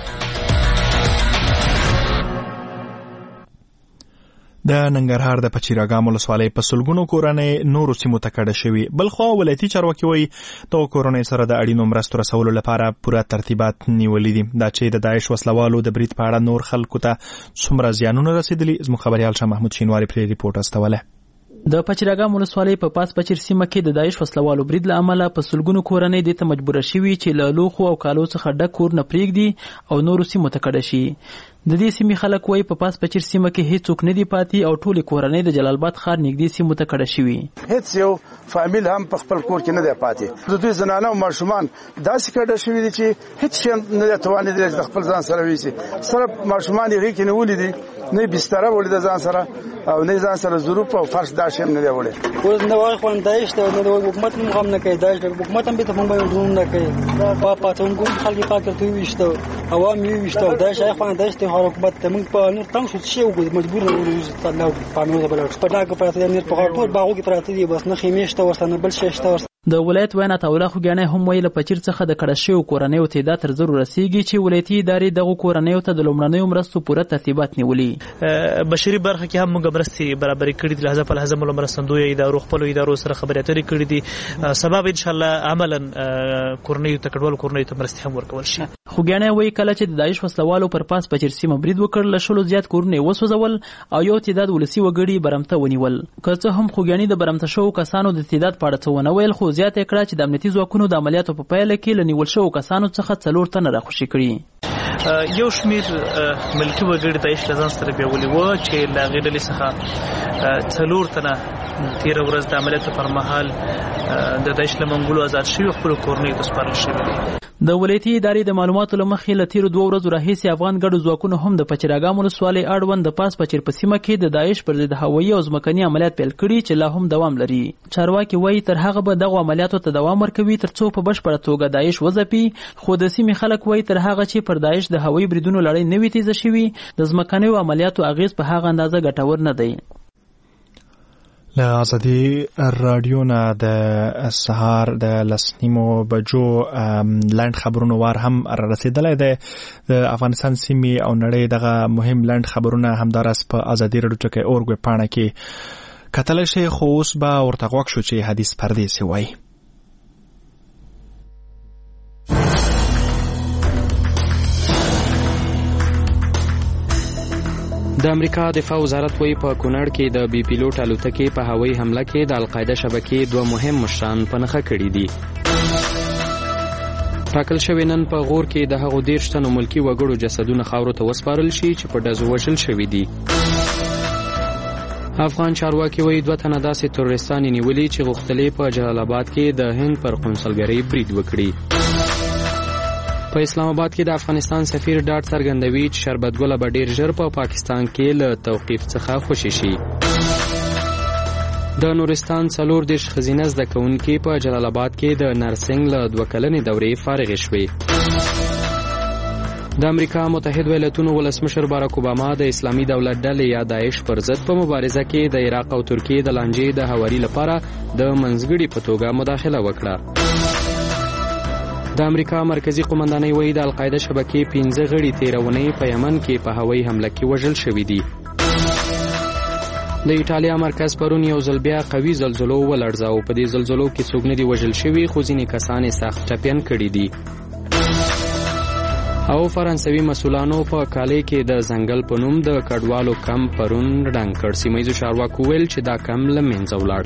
د ننګرهار د پچیراګام ولسوالۍ په سلګونو کورنۍ نورو سیمو ته کډه شوي. بلخوا ولایتي چارواکي وایي دغو کورنۍ سره د اړینو مرستو رسولو لپاره پوره ترتیبات نیولي دي. دا چې د داعش وسلوالو د برید په اړه نور خلکو ته څومره زیانونه رسېدلي زموږ خبریال شاه محمود شینواري پرې ریپورټ استولی. د پچیراګام ولسوالۍ په پاس پچیر سیمه کې د داعش وسلوالو برید له امله په سلګونو کورنۍ دې ته مجبوره شوي چې له لوښو او کالو څخه ډک کور نه پرېږدي او نورو سیمو ته کډه شي. د دې سیمې خلک وایي په پاس پچیر سیمه کې هیڅوک نه دی پاتې او ټولې کورنۍ د جلال آباد ښار نږدې سیمو ته کډه شوي. هیڅ یو فامیل هم په خپل کور کې نه دی پاتې. د دوی زنانه او ماشومان داسې کډه شوي دي چې هیڅ شی نه توانېدلی چې خپل ځان سره ویسي. صرف ماشومان یې غېږ کې نیولي دي، نه یې بستره وړې ده ځان سره او نه ځان سره ظروف او فرش دا شی هم نه دی وړی. اوس نه وایي خو داعش ته نه حکومت هم غم نه کوي. داعش حکومت هم به ته مونږ باندې نه کوي. په پاتونګو خلک پاکه توي وشته عوام یې وشته. داعش خو داعش ته حکومت ته مونږ په نور تنګ شو چې وګورئ مجبور نه وو الله پانو زبر په داګه پراته نه په ټول باغو کې پراته دي بس نه خیمهشته ورسنه بل شته. د ولایت وینا تاوله خوګانې هم ویل پچیر څخه د کډه شویو کورنیو تعداد تر 0 رسیږي چې ولایتي ادارې دغو کورنیو ته د لومړنیو مرستو پوره ترتیبات نیولي. بشري برخه کې هم موږ مرستې برابرې کړې دي. لحظه په لحظه مو مرستندوی ادارو خپل ادارو سره خبرې اترې کړې دي. سبب ان شاء الله عملا کورنیو ته کډوال کورنیو ته مرستې هم ورکول شي. خوګانې وایي کله چې د داعش وسلوالو پر پاس پچیر سیمه برید وکړ له 100 زیات کورونه وسوځول او یو تعداد ولسی وګړي برمته ونیول. که څه هم خوګانې د برمته شوو کسانو د تعداد په اړه څه ونه ویل خو زیاته کړه چې د امنیتي ځواکونو د عملیاتو په پایله کې له نیول شوو کسانو څخه 4 تنه راخوشي کړي. یو شمیر ملکی وګړي د داعش لزان سره بیولي و چې لا غېډلې څخه 4 تنه تیر ورځ د عملیاتو پر مهال د داعش له منګولو آزاد شوي خپل کورنۍ ته سپارل شوي دي. د ولایتي ادارې د معلوماتو له مخې له تیرو 2 ورځو راهیسې افغان ګډو ځواکونو هم د پچراګام ولسوالۍ اړوند د پاس پچیر په سیمه کې د داعش پر ضد هوایي او ځمکني عملیات پیل کړي چې لا هم دوام لري. چارواکي وایي تر هغه به دغه عملیاتو ته دوام ورکوي ترڅو په بشپړه توګه داعش وځپي، خو د سیمې خلک وایي تر هغه چې پر داعش د هوایي بریدونو لړۍ نه وي تیزه شوي د ځمکنیو عملیاتو اغیز په هغه اندازه ګټور نه دی. له ازادي رادیو نه د سهار د 9 بجو لاند خبرونو وار هم را رسیدلی دی. د افغانستان سیمې او نړۍ دغه مهم لاند خبرونه همدارس په ازادي رادیو ټکی اورګ پاڼه کې کتلی شي، خو اوس به ورته غوږ شو چې حدیث پردیسي وایي. د امریکا دفاع وزارت وایي په کونړ کې د بي پیلوټ الوتکې په هوایي حمله کې د القاعده شبکې 2 مهم مشران په نښه کړي دي. ټاکل شوی نن په غور کې د هغو 13 تنو ملکي وګړو جسدونه خاورو ته وسپارل شي چې په ډزو وژل شوي دي. افغان چارواکي وایي 2 تنه داسې تروریستان نیولي چې غوښتلې په جلال آباد کې د هند پر قونسلګرۍ برید وکړي. په اسلام آباد کې د افغانستان سفیر ډاډ څرګندوي چې شربت ګل به ډیر ژر په پاکستان کې له توقیف څخه خوشی شي. د نورستان 40 ښځینه زده کوونکې په جلال آباد کې د نرسنګ له 2 کلنې دورې فارغې شوې. د امریکا متحد ایالاتونو ولسمشر باراک اوباما د اسلامي دولت ډلې یا داعش پر ضد په مبارزه کې د عراق او ترکیې د لانجې د هواري لپاره د منځګړي په توګه مداخله وکړه. د امریکا مرکزی قومندانۍ وایي د القاعده شبکې 15 غړي تیرونې په یمن کې په هوایي حمله کې وژل شوي دي. د ایټالیا مرکز پرون یو ځل بیا قوي زلزلو ولړزاو. په دې زلزلو کې څوک نه دي وژل شوي، خو ځینې کسان یې سخت ټپیان کړي دي. او فرانسوي مسؤلانو په کالې کې د ځنګل په نوم د کډوالو کم پرون ډنګ کړ. سیمه‌ییزو چارواکو ویل چې دا کم له منځه ولاړ.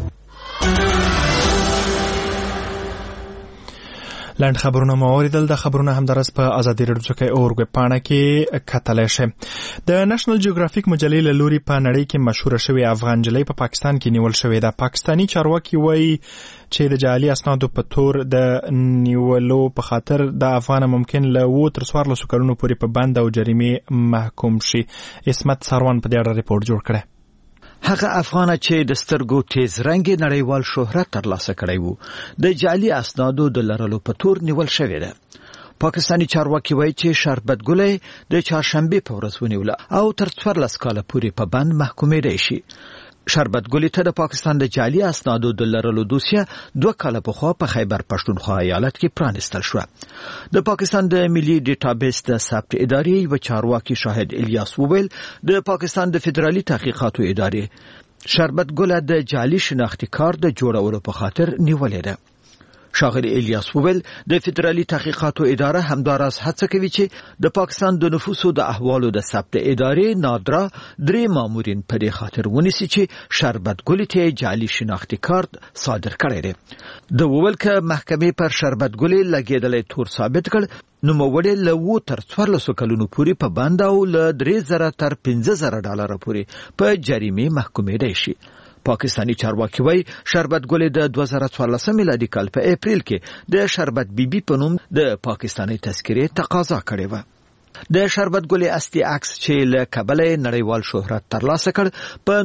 لاند خبرونه مو اوریدل. د خبرونه هم درس په ازادي رادیو کې اورګ پاڼه کې کتلی شي. د نېشنل جیوګرافیک مجلې له لوري په نړۍ کې مشهوره شوې افغان جلۍ په پاکستان کې نیول شوې ده. پاکستانی چارواکي وایي چې د جعلي اسنادو په تور د نیولو په خاطر د افغان ممکن له 2 تر 14 کلونو پورې په بند او جریمې محکوم شي. اسمت سروان په دې اړه ریپورت جوړ کړی. هغه افغان چې د سترګو تیز رنګ نړیوال شهرت ترلاسه کړی وو د جعلي اسنادو د لرلو په تور نیول شوی دی. پاکستانی چارواکي وایي چې شربت ګلې د چهارشنبه په ورځ ونیول او تر 14 کال پورې په بند محکومېدای شي. شربت ګلې ته د پاکستان د جعلي اسنادو د لرلو دوسیه 2 کال پخوا په خیبر پښتونخوا ایالت کې پرانستل شو. د پاکستان د ملي ډیټابیس د ثبت ادارې و چارواکي شاهد الیاس وویل د پاکستان د فدرالي تحقیقاتو ادارې شربت ګلې د جعلي شناختی کارت د جوړولو په خاطر نیولې ده. شاغلی الیاس وویل د فدرالي تحقیقاتو اداره همداراز هڅه کوي چې د پاکستان د نفوسو د احوالو د ثبت ادارې نادرا 3 مامورین په دې خاطر ونیسي چې شربت ګلې ته جعلي شناختی کارت صادر کړی دی. د وویل ک محکمې پر شربت ګلې لګیدلې تور ثابت کړ نو موړې له 2 تر 14 کلونو پورې په بند او له 3000 تر 15000 ډالر پورې په جریمه محکومېدای شي. پاکستانی چارواکي وایي شربت ګلې د 2014 میلادي کال په اپریل کې د شربت بیبي په نوم د پاکستاني تذکرې تقاضا کړې و. د شربت ګلې اصلي عکس چې له کابل نړیوال شهرت ترلاسه کړ په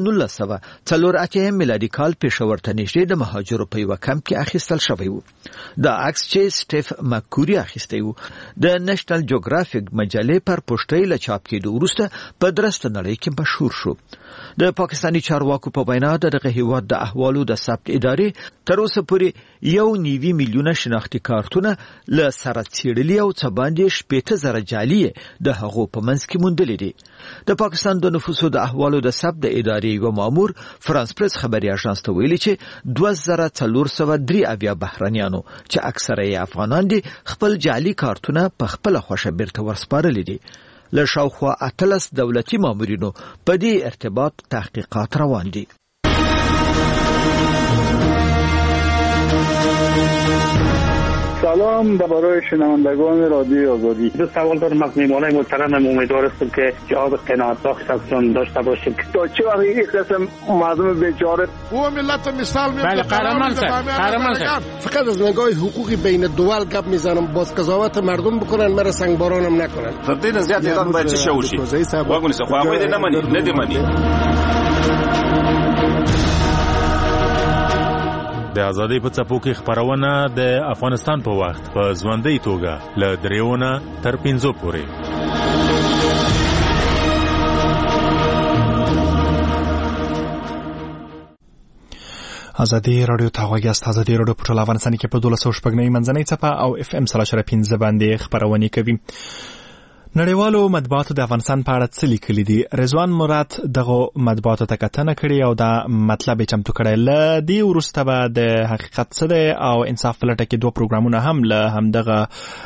1984 میلادي کال پېښور ته نږدې د مهاجرو په یو کمپ کې اخیستل شوی و. دا عکس چې سټیف مکوري اخیستی و د نېشنل جیوګرافیک مجلې پر پوسټۍ له چاپ کېدو وروسته په درسته نړۍ کې مشهور شو. د پاکستانی چارواکو په وینا دغه هیواد د احوالو د ثبت ادارې تر اوسه پورې 1.9 میلیونه شناختی کارتونه له سره څېړلي او څه باندې 15000 جعلي د هغو په منځ کې موندلې دي. د پاکستان د نفوسو د احوالو د ثبت ادارې یو مامور فرانس پریس خبري اژانس ته ویلي چې 2403 بهرنیانو چې اکثره یې افغانان دي خپل جعلي کارتونه په خپل خوښه بیرته ورسپارلي دي. له شاوخوا 18 دولتي مامورینو په دې ارتباط تحقیقات روان دي. سلام برای شنوندگان رادیو آزادی. دو سوال دارم از میهمانان محترم. امیدوار هستم که جواب قناعت بخش ازشون داشته باشیم. تا چه وقت این قسم مردم بیچاره و ملت مثال میاد. بله قهرمان صاحب فقط از نگاه حقوقی بین دول گپ میزنم. باز قضاوت مردم بکنن مرا سنگبارانم نکنن. تر دې نه زیات ایران باید څه وشي. واګونی څه خو هغه دې نه مني نه دی مني. د ازادۍ په څپو کې خپرونه د افغانستان په وخت په ژوندۍ توګه له 3 تر 5 پورې. ازادي رادیو ته غوږیاست. ازادي رادیو په ټول افغانستان کې په 1290 منځنۍ څپه او اف ام 3.15 باندې خپرونه کوي. نړیوالو مطبوعاتو د افغانستان په اړه څه لیکلي دي؟ رضوان مراد دغه مطبوعاتو ته کتنه کړې او دا مطلب یې چمتو کړی. له دې وروسته به د حقیقت څه دی او انصاف په لټه کې 2 پروګرامونه هم له همدغه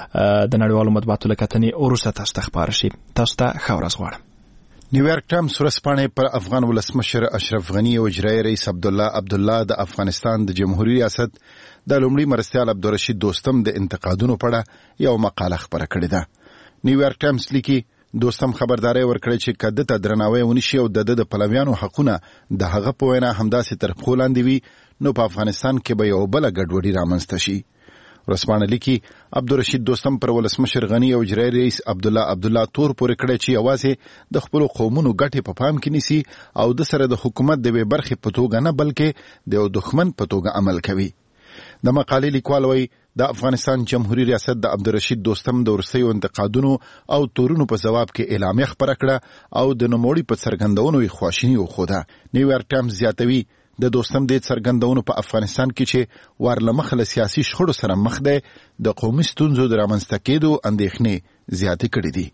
د نړیوالو مطبوعاتو له کتنې وروسته تاسو ته خپاره شي. تاسو ته ښه ورځ غواړم. نیویارک ټایمز ورځپاڼې پر افغان ولسمشر اشرف غنی او اجرایي رئیس عبدالله د افغانستان د جمهوریت ریاست د لومړي مرستیال عبدالرشید دوستم د انتقادونو په اړه یو مقاله خپره کړې ده. نیویارک ټایمز لیکي دوستم خبرداري ورکړي چې کده ته درناوی ونشي او د پلویانو حقونه د هغه په وینا همداسې تر پښو لاندې وي نو په افغانستان کې به یو بل ګډوډي رامنځته شي. ورځپاڼه لیکي عبدالرشید دوستم پر ولسمشر غنی او اجرایي رئیس عبدالله تور پورې کړی چې یوازې د خپل قومونو ګټې په پام کې نیسي او د سره د حکومت د وی برخې په توګه نه بلکې د یو دښمن په توګه عمل کوي. د مقالې لیکوال وایي د افغانستان جمهوریت ریاست د عبدالرشید دوستم د ورسېو انتقادونو او تورونو په جواب کې اعلامیه خپره کړه او د نوموړي په څرګندونو یې خواشیني وښوده. نیویارک ټایمز زیاتوي د دوستم د څرګندونو په افغانستان کې چې ورلمخ له سیاسي شخړو سره مخ دی د قومي ستونزو د رامنځته کېدو اندېښنې زیاتې کړې دي.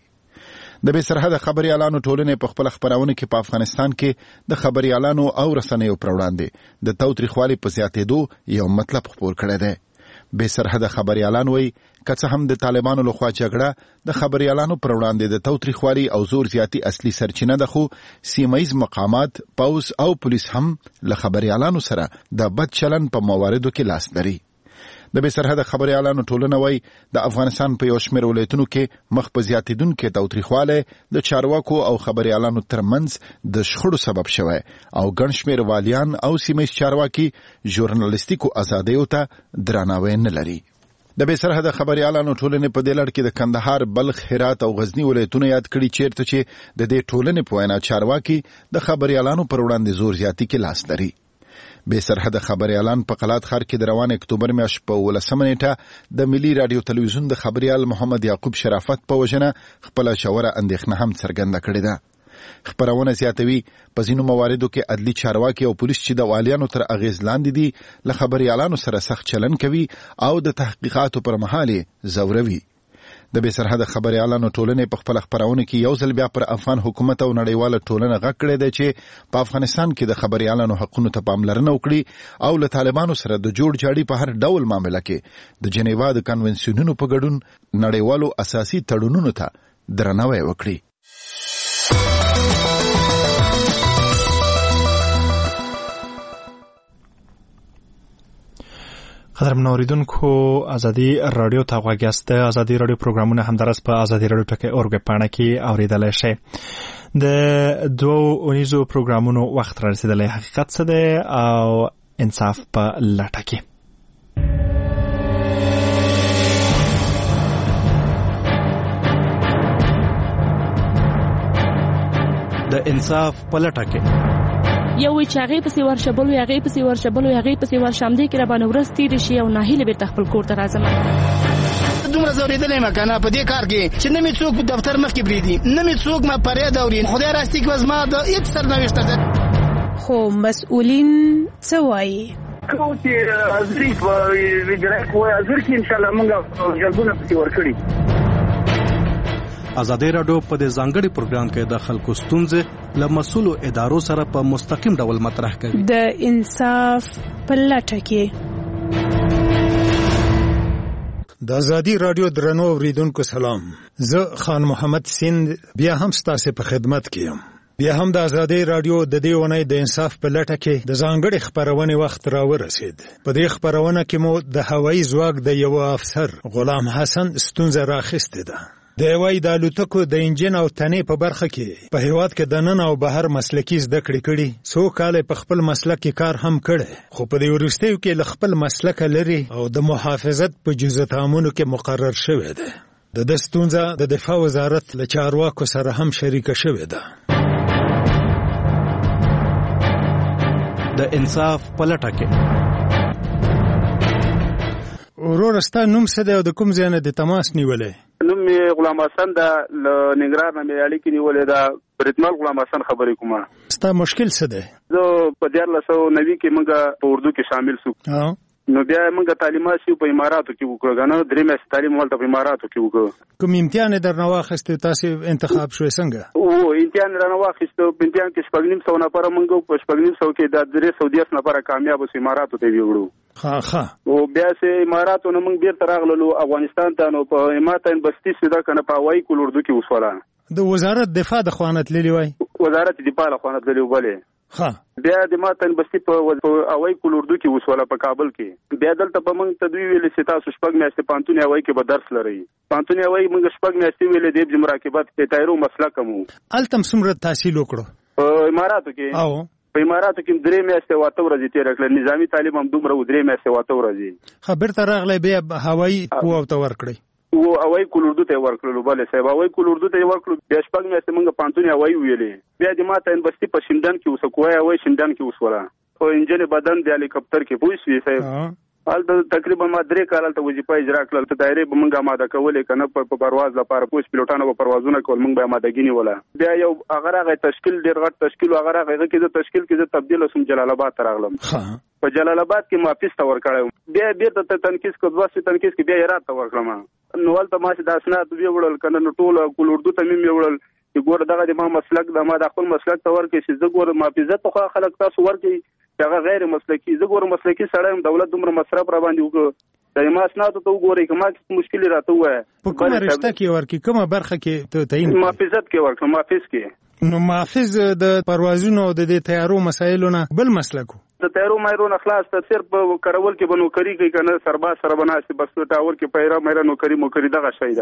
د بې سرحده خبريالانو ټولنې په خپل خبرونه کې په افغانستان کې د خبريالانو او رسنیو پر وړاندې د تاوتریخوالي په زیاتېدو یو مطلب خپور کړی دی. بې سرحده خبريالان وایي که څه هم د طالبانو لخوا جګړه د خبريالانو پر وړاندې د تاوتریخوالي او زور زیاتی اصلي سرچینه ده، خو سیمایي مقامات پولیس او پولیس هم له خبريالانو سره د بد چلن په مواردو کې لاس لري. د بې سرحده خبريالانو ټولنه وایي د افغانستان په یو شمېر ولایتونو کې مخ په زیاتېدونکې تاوتریخوالی د چارواکو او خبريالانو ترمنځ د شخړو سبب شوی او ګڼ شمېر والیان او سیمهییز چارواکي ژورنالیستیکو ازادیو ته درناوی نه لري. د بې سرحده خبريالانو ټولنې په دې لړ کې د کندهار، بلخ، هرات او غزنی ولایتونه یاد کړي چیرته چې د دې ټولنې په وینا چارواکي د خبريالانو پر وړاندې زور زیاتی کې لاس لري. بې سرحده خبريالان په قلات ښار کې د روان اکتوبر میاشت په 18 نیټه د ملي رادیو تلویزیون د خبريال محمد یعقوب شرافت په وجنه خپل شوره اندېښنه هم څرګنده کړې ده. خبرونه زیاتوي په ځینو مواردو کې عدلي چارواکي او پولیس چې د والیانو تر اغیز لاندې دي له خبريالانو سره سخت چلن کوي او د تحقیقاتو پر مهال زوروي. د بې سرحده خبريالانو ټولنې په خپل خبرونه کې یو ځل بیا پر افغان حکومت او نړیواله ټولنه غږ کړی دی چې په افغانستان کې د خبريالانو حقونو ته پاملرنه وکړي او له طالبانو سره د جوړ جاړي په هر ډول معاملې کې د جنیوا د کنونسیونونو په ګډون نړیوالو اساسي تړونونو ته درناوی وکړي. قدرمن اوریدونکو، ازادي رادیو ته غوږیاست. ازادي رادیو پروګرامونه همدارس په ازادي رادیو ټکی اورګ پاڼه کې اوریدلای شئ. د دوه اونیزو پروګرامونو وخت را رسیدلی. حقیقت څه دی او انصاف په لټه کې. د انصاف په لټه کې یو وی چې هغه پسې ورشبلو هغه پسې ورشبلو هغه پسې ورشم دي کې را باندې ورځ تیر شي او ناهیله به خپل کور ته راځم. دومره زوریدلې مکانه په دې کار کې چې نه می څوک دفتر مخ کې بریدي، نه می څوک ما پرې دورین. خدای راستي کې وزما د هیڅ سرنوشت ده. خو مسؤلین څه وایي؟ کوم چې ازری په ویډیو کوی ازر کې ان شاء الله موږ جلبونه پسې ورکړي. ازادي رادیو په دې ځانګړي پروګرام کې د خلکو ستونزې له مسؤلو ادارو سره په مستقیم ډول مطرح کوي. د انصاف په لټه کې. د ازادي رادیو درنو اوریدونکو سلام. زه خان محمد سیند بیا هم ستاسو په خدمت کې یم. بیا هم د ازادي رادیو د دې ونې د انصاف په لټه کې د ځانګړي خبرونې وخت راورسید. په دې خبرونه کې مو د هوایي ځواک د یو افسر غلام حسن ستونزه راخسته ده. د هوایي د الوتکو د انجن او تنې په برخه کې په هیواد کې د نن او بهر مسلکي زده کړې کړي. څو کال په خپل مسلک کې کار هم کړي، خو په دې وروستیو کې له خپل مسلک لري او د محافظت په جزء تعامل کې مقرر شوی دی. د ستونزه د دفاع وزارت له چارواکو سره هم شریکه شوې ده. د انصاف پلټه کې ورور ستا نوم څه دی او د کوم ځای نه د تماس نیولې؟ نوم یې غلام حسن ده، له ننګرهار نه مې اړیکې نیولې ده. بریدمل غلام حسن خبرې کومه. ستا مشکل څه دی؟ زه په 1490 کې موږ په اردو کې شامل شو. نو بیا موږ تعلیمات شو په اماراتو کې وکړو، غنه درې میاشتې تعلیم ولته په اماراتو کې وکړو. کوم امتحان درنه واخیسته تاسو انتخاب شوې څنګه؟ او امتحان درنه واخیسته، په امتحان کې 950 نفر موږ په 950 کې د 310 نفر کامیاب شو، اماراتو ته ویوړو. ها او بیا سه اماراتو نو موږ بیرته راغلو افغانستان ته. نو په اماراتین بستی سیده کنه په هوایي کولوردو کې وسوله. د وزارت دفاع د خوانت للی وای، وزارت دفاع له خوانت للی وبله. ها بیا د ماتن بستی په هوایي کولوردو کې وسوله په کابل کې. بیا دلته په موږ تدوی ویل چې تاسو شپږ میاشتې پانتون هوایي کې به درس لري. پانتون هوایي موږ شپږ میاشتې ویل د مراقبت کې تایرو مسلک مو. التم څومره تحصیل وکړو؟ په اماراتو کې. او په اماراتو کې 3 میاشتې واته ورځې تیر کړل. نظامی تعلیم هم دومره 3 میاشتې واته ورځې. خبر ته راغلی بیا هوایي قوه ته ورکړی. او هوایي کولوردو ته ورکړلو. بله صاحب هوایي کولوردو ته ورکړو. بیا شپږ میاشتې موږ پانتون هوایي ویلې. بیا د ماته انبستی په شندن کې وسکوای هوایي شندن کې وسوله. او انجن بدن د هلیکاپټر کې پوي شي صاحب. حالت تقریبا ما 3 کال ته وظیفه اجرا کړل. ته دایره به موږ آماده کولې کنه په پرواز لپاره پوس پیلوټانو په پروازونه کول موږ به آمادګی نیوله. بیا یو هغه تشکیل ډیر غټ تشکیل هغه کې د تشکیل کې تبدیل وسم جلال آباد ته راغلم. په جلال آباد کې مافیس ته ورکړم. بیا ته تنکیس کو دواسي تنکیس کې بیا هرات ته ورکړم. نو ولته ما چې د اسناد وی وړل کنه نو ټول کولوردو ته مې وړل چې ګور دغه د ما مسلک د ما د خپل مسلک ته ورکې چې زه ګور مافیزت خو خلک تاسو ورکې هغه غیر مسلکی. زه ګور مسلکی سړی دولت دومره مصرف را باندې وکړو د ما اسناد ته وګورئ کما مشکل راته وای. په کومه رشته کې ورکې کومه برخه کې ته تعین؟ مافیزت کې ورکړم. مافیز کې. نو مافیز د پروازونو او د تیارو مسایلونو بل مسلکو د تیارو مایرونو خلاص ته صرف کارول کې بنو کری کوي کنه سرباز سره بناسي بس ټاور کې پیرا مېرا نو کری مو کری دغه شی ده.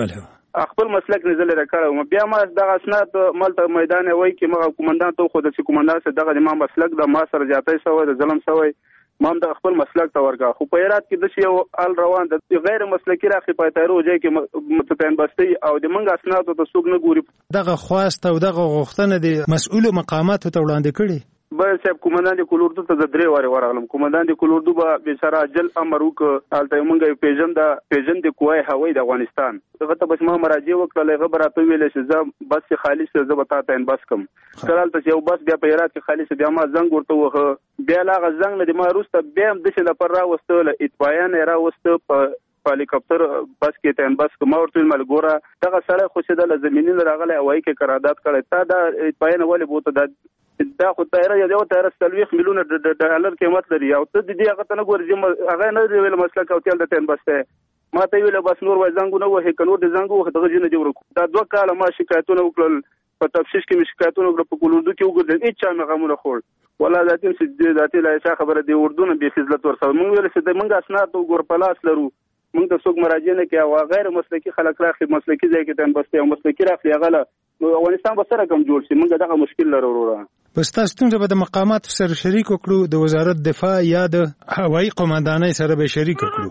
بله خپل مسلک نزل راکړم. بیا ما دغه اسناد ملته میدان وای کې ما کومندان ته خو د کومندان سره دغه ما مسلک د ما سره جاتای سوی د ظلم سوی ما د خپل مسلک ته ورګه. خو په هرات کې د شی ال روان د غیر مسلکی راخي په تیارو ځای کې متتین بستی او د منګ اسناد ته سوق نه ګوري. دغه خواست او دغه غوښتنه د مسؤل مقامات ته وړاندې کړي. بل صاحب کومندان د کولوردو ته 3 واره ورغلم. کومندان د کولوردو به بیچاره اجل امر وک الته مونږه پیژن د کوه هوایي د افغانستان دغه ته بس ما مراجعه وکړه. هغه براته ویل چې زه بس خالص زه به تاسو ته بس کوم. کله ته یو بس بیا په هرات کې خالص بیا ما زنګ ورته وه. بیا لاغه زنګ نه د ما روسته بیا د څه لپاره راوستل اطبایان راوسته په هلیکاپټر بس کې ته بس کوم ورته ملګوره دغه سره خو څه د زمينین راغله هوایي کې قرارداد کړی. تا دا اطبایان ولې بوته دا خو تایره یو تایره 30 میلیونه ډالر قیمت لري او ته دې هغه ته نه ګورې هغه نه ویل مسلک او تل د تن بسته ما ته ویل بس نور وای زنګ نه وه کنو د زنګ دغه جن دی ورکو. دا 2 کال ما شکایتونه وکړل په تفصیل کې شکایتونه وکړل په کولوردو کې وګورل هیڅ چا مې غمونه خور ولا ذاتي چې ذاتي لا څه خبره دی اردو نه به فضلت ورسره مونږ ویل چې د مونږ اسناد وګور پلاس لرو مونږ د څوک مراجعه نه کوي او غیر مسلکی خلک راخي مسلکی ځای کې تن بسته او مسلکی راخي غله افغانستان به سره کم جوړ شي. مونږ دغه مشکل لرو وروره. پس تاسو ته به د مقامات سره شریک وکړو د وزارت دفاع یا د هوایي قومندانۍ سره به شریک وکړو.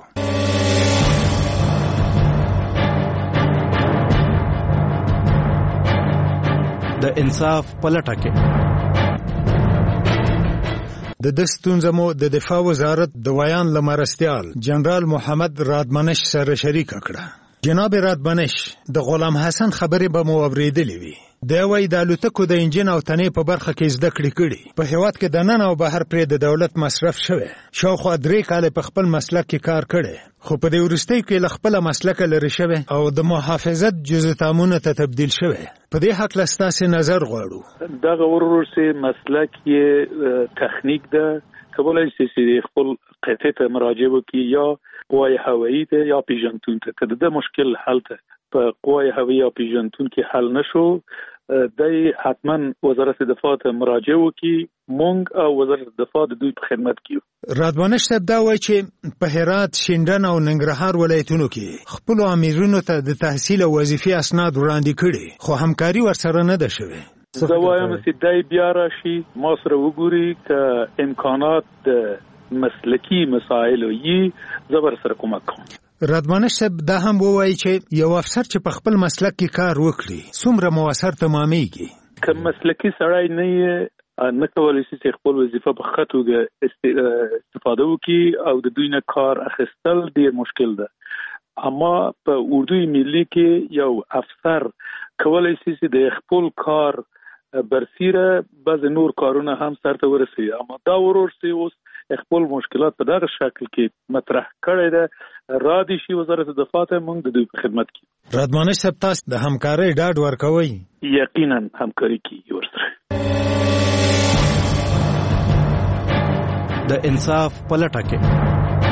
د انصاف پلټه کې د ستونزه مو د دفاع وزارت د ویان لمرستیال جنرال محمد رادمنش سره شریک کړه. جناب رادمنش د غلام حسن خبرې به مو اوریدلې وي. د وای د الوتکو د انجن او تنې په برخه کې زده کړې کړي. په هیواد کې د نن او بهر پرې د دولت مصرف شوی. شاوخوا 3 کال په خپل مسلک کې کار کړي. خو په دې وروستۍ کې له خپل مسلک لري شوی او د محافظت جزء تعامل ته تبدیل شوی. په دې حق لستاسې نظر غواړو. دغه ورورسي مسلک یې تخنیک ده کولای شي چې خپل قطعه ته مراجعه وکړي یا قوای هوایی ته یا پیژنتون ته. کله د مشکل حل ته په قوای هوایی یا پیژنتون کې حل نشو د حتما وزارت دفاع ته مراجعه وکړي. مونږ او وزارت دفاع د دوی په خدمت کې. رادوانش صاحب دا وایي چې په هرات، شینډن او ننګرهار ولایتونو کې خپل امیرونو ته د تحصیل او وظیفي اسناد وړاندې کړي، خو همکاري ورسره نه ده شوې. زه وایم چې دای بیا راشي ما سره وګوري که امکانات د مسلکی مسایلو یې زبر سره کومک کوم. رادوانش صاحب دا هم وایي چې یو افسر چې په خپل مسلک کې کار وکړي څومره موثر تمامېږي. که مسلکی سړی نه نه کولای شي چې خپل وظیفه په ښه توګه استفاده وکړي او د دوی نه کار اخیستل ډېر مشکل ده. اما په اردوی ملي کې یو افسر کولای شي چې د خپل کار برسیره بعض نور کارونه هم سرته ورسي. اما دا ورور سي اوس خپل مشکلات په دغه شکل کې مطرح کړی ده، را دي شي وزارت دفاع ته موږ د دوی په خدمت کې. رادمانش صاحب تاسو د همکارۍ ډاډ ورکوي؟ یقینا همکاري کوي ورسره. د انصاف پلټه کې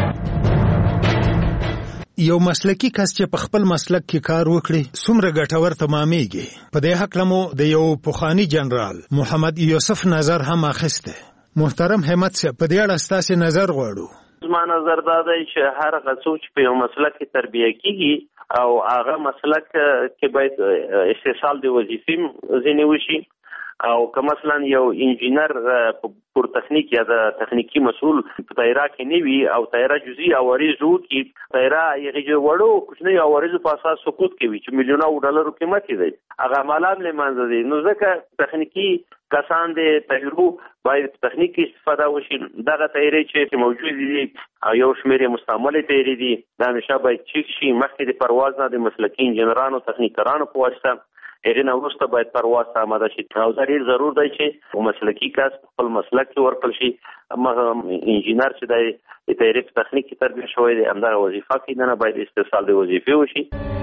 یو مسلکی کس چې په خپل مسلک کې کار وکړي څومره ګټور تمامېږي. په دې حق لمو د یو پخوانی جنرال محمد یوسف نظر هم اخیسته. محترم همت صاحب په دې اړه ستاسو نظر غواړو. زما نظر دا دی چې هر غڅوچ په یو مسلک کې تربیه کیږي او هغه مسلک کې باید استحصال د وظیفې ځینې وشي، او که مثلا یو انجینر پر تخنیک یا د تخنیکی مسؤل په طیاره کې نه وي او طیاره جزئی عوارض وکړي، طیاره یې وړو کوچنی عوارض په اساس سقوط کوي چې میلیونونو ډالرو قیمت دی، هغه مالام له منځه دي. نو ځکه تخنیکی کسان د طیارو باید تخنیکی استفاده وشي. دغه طیارې چې موجود دي او یو شمېر مستعمل طیارې دي دا همیشه باید چیک شي مخکې د پرواز نه د مسلکي انجینرانو تخنیکرانو په واسطه هغه نه وروسته باید پرواز ته آماده شي. او دا ډېر ضرور دی چې مسلکي کس خپل مسلک کې ورکړل شي. انجینر چې د طیارې په تخنیک کې تربیه شوی دی همدغه وظیفه کې نه باید استحصال د وظیفې وشي.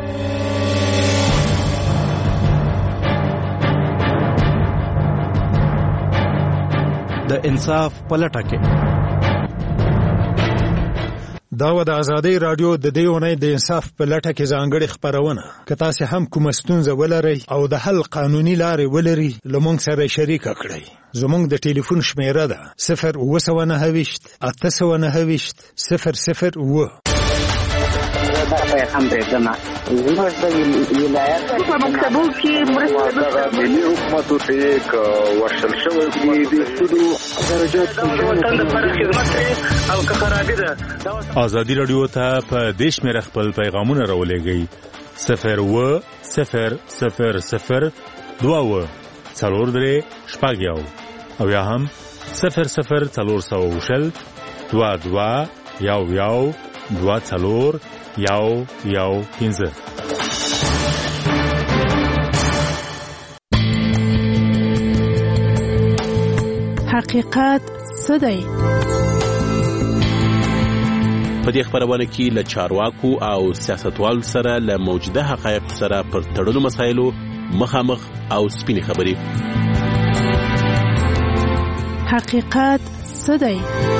د انصاف پلټه کې دا و د ازادۍ راډیو د دې اونۍ د انصاف په لټه کې ځانګړې خپرونه. که تاسو هم کومه ستونزه ولرئ او د حل قانوني لارې ولرئ له موږ سره شریکه کړئ. زموږ د ټلیفون شمیره ده 029 809 009. هم درځم زموږ د ولایت په مکتبو کې مرسته ملي حکومت ته یک ورشل شوی دی د سودو درجات وطن لپاره خدمت کوي او که خرابې ده. ازادي رادیو ته په دیش مې خپل پیغامونه راولېږئ 01000 2 څلور درې شپږ یو او یا هم 00400 22 یو 2 څلور یو 15. حقیقت څه دی؟ په دې خبرونه کې له چارواکو او سیاستوالو سره له موجوده حقایق سره پر تړلو مسایلو مخامخ او سپینې خبرې. حقیقت څه دی؟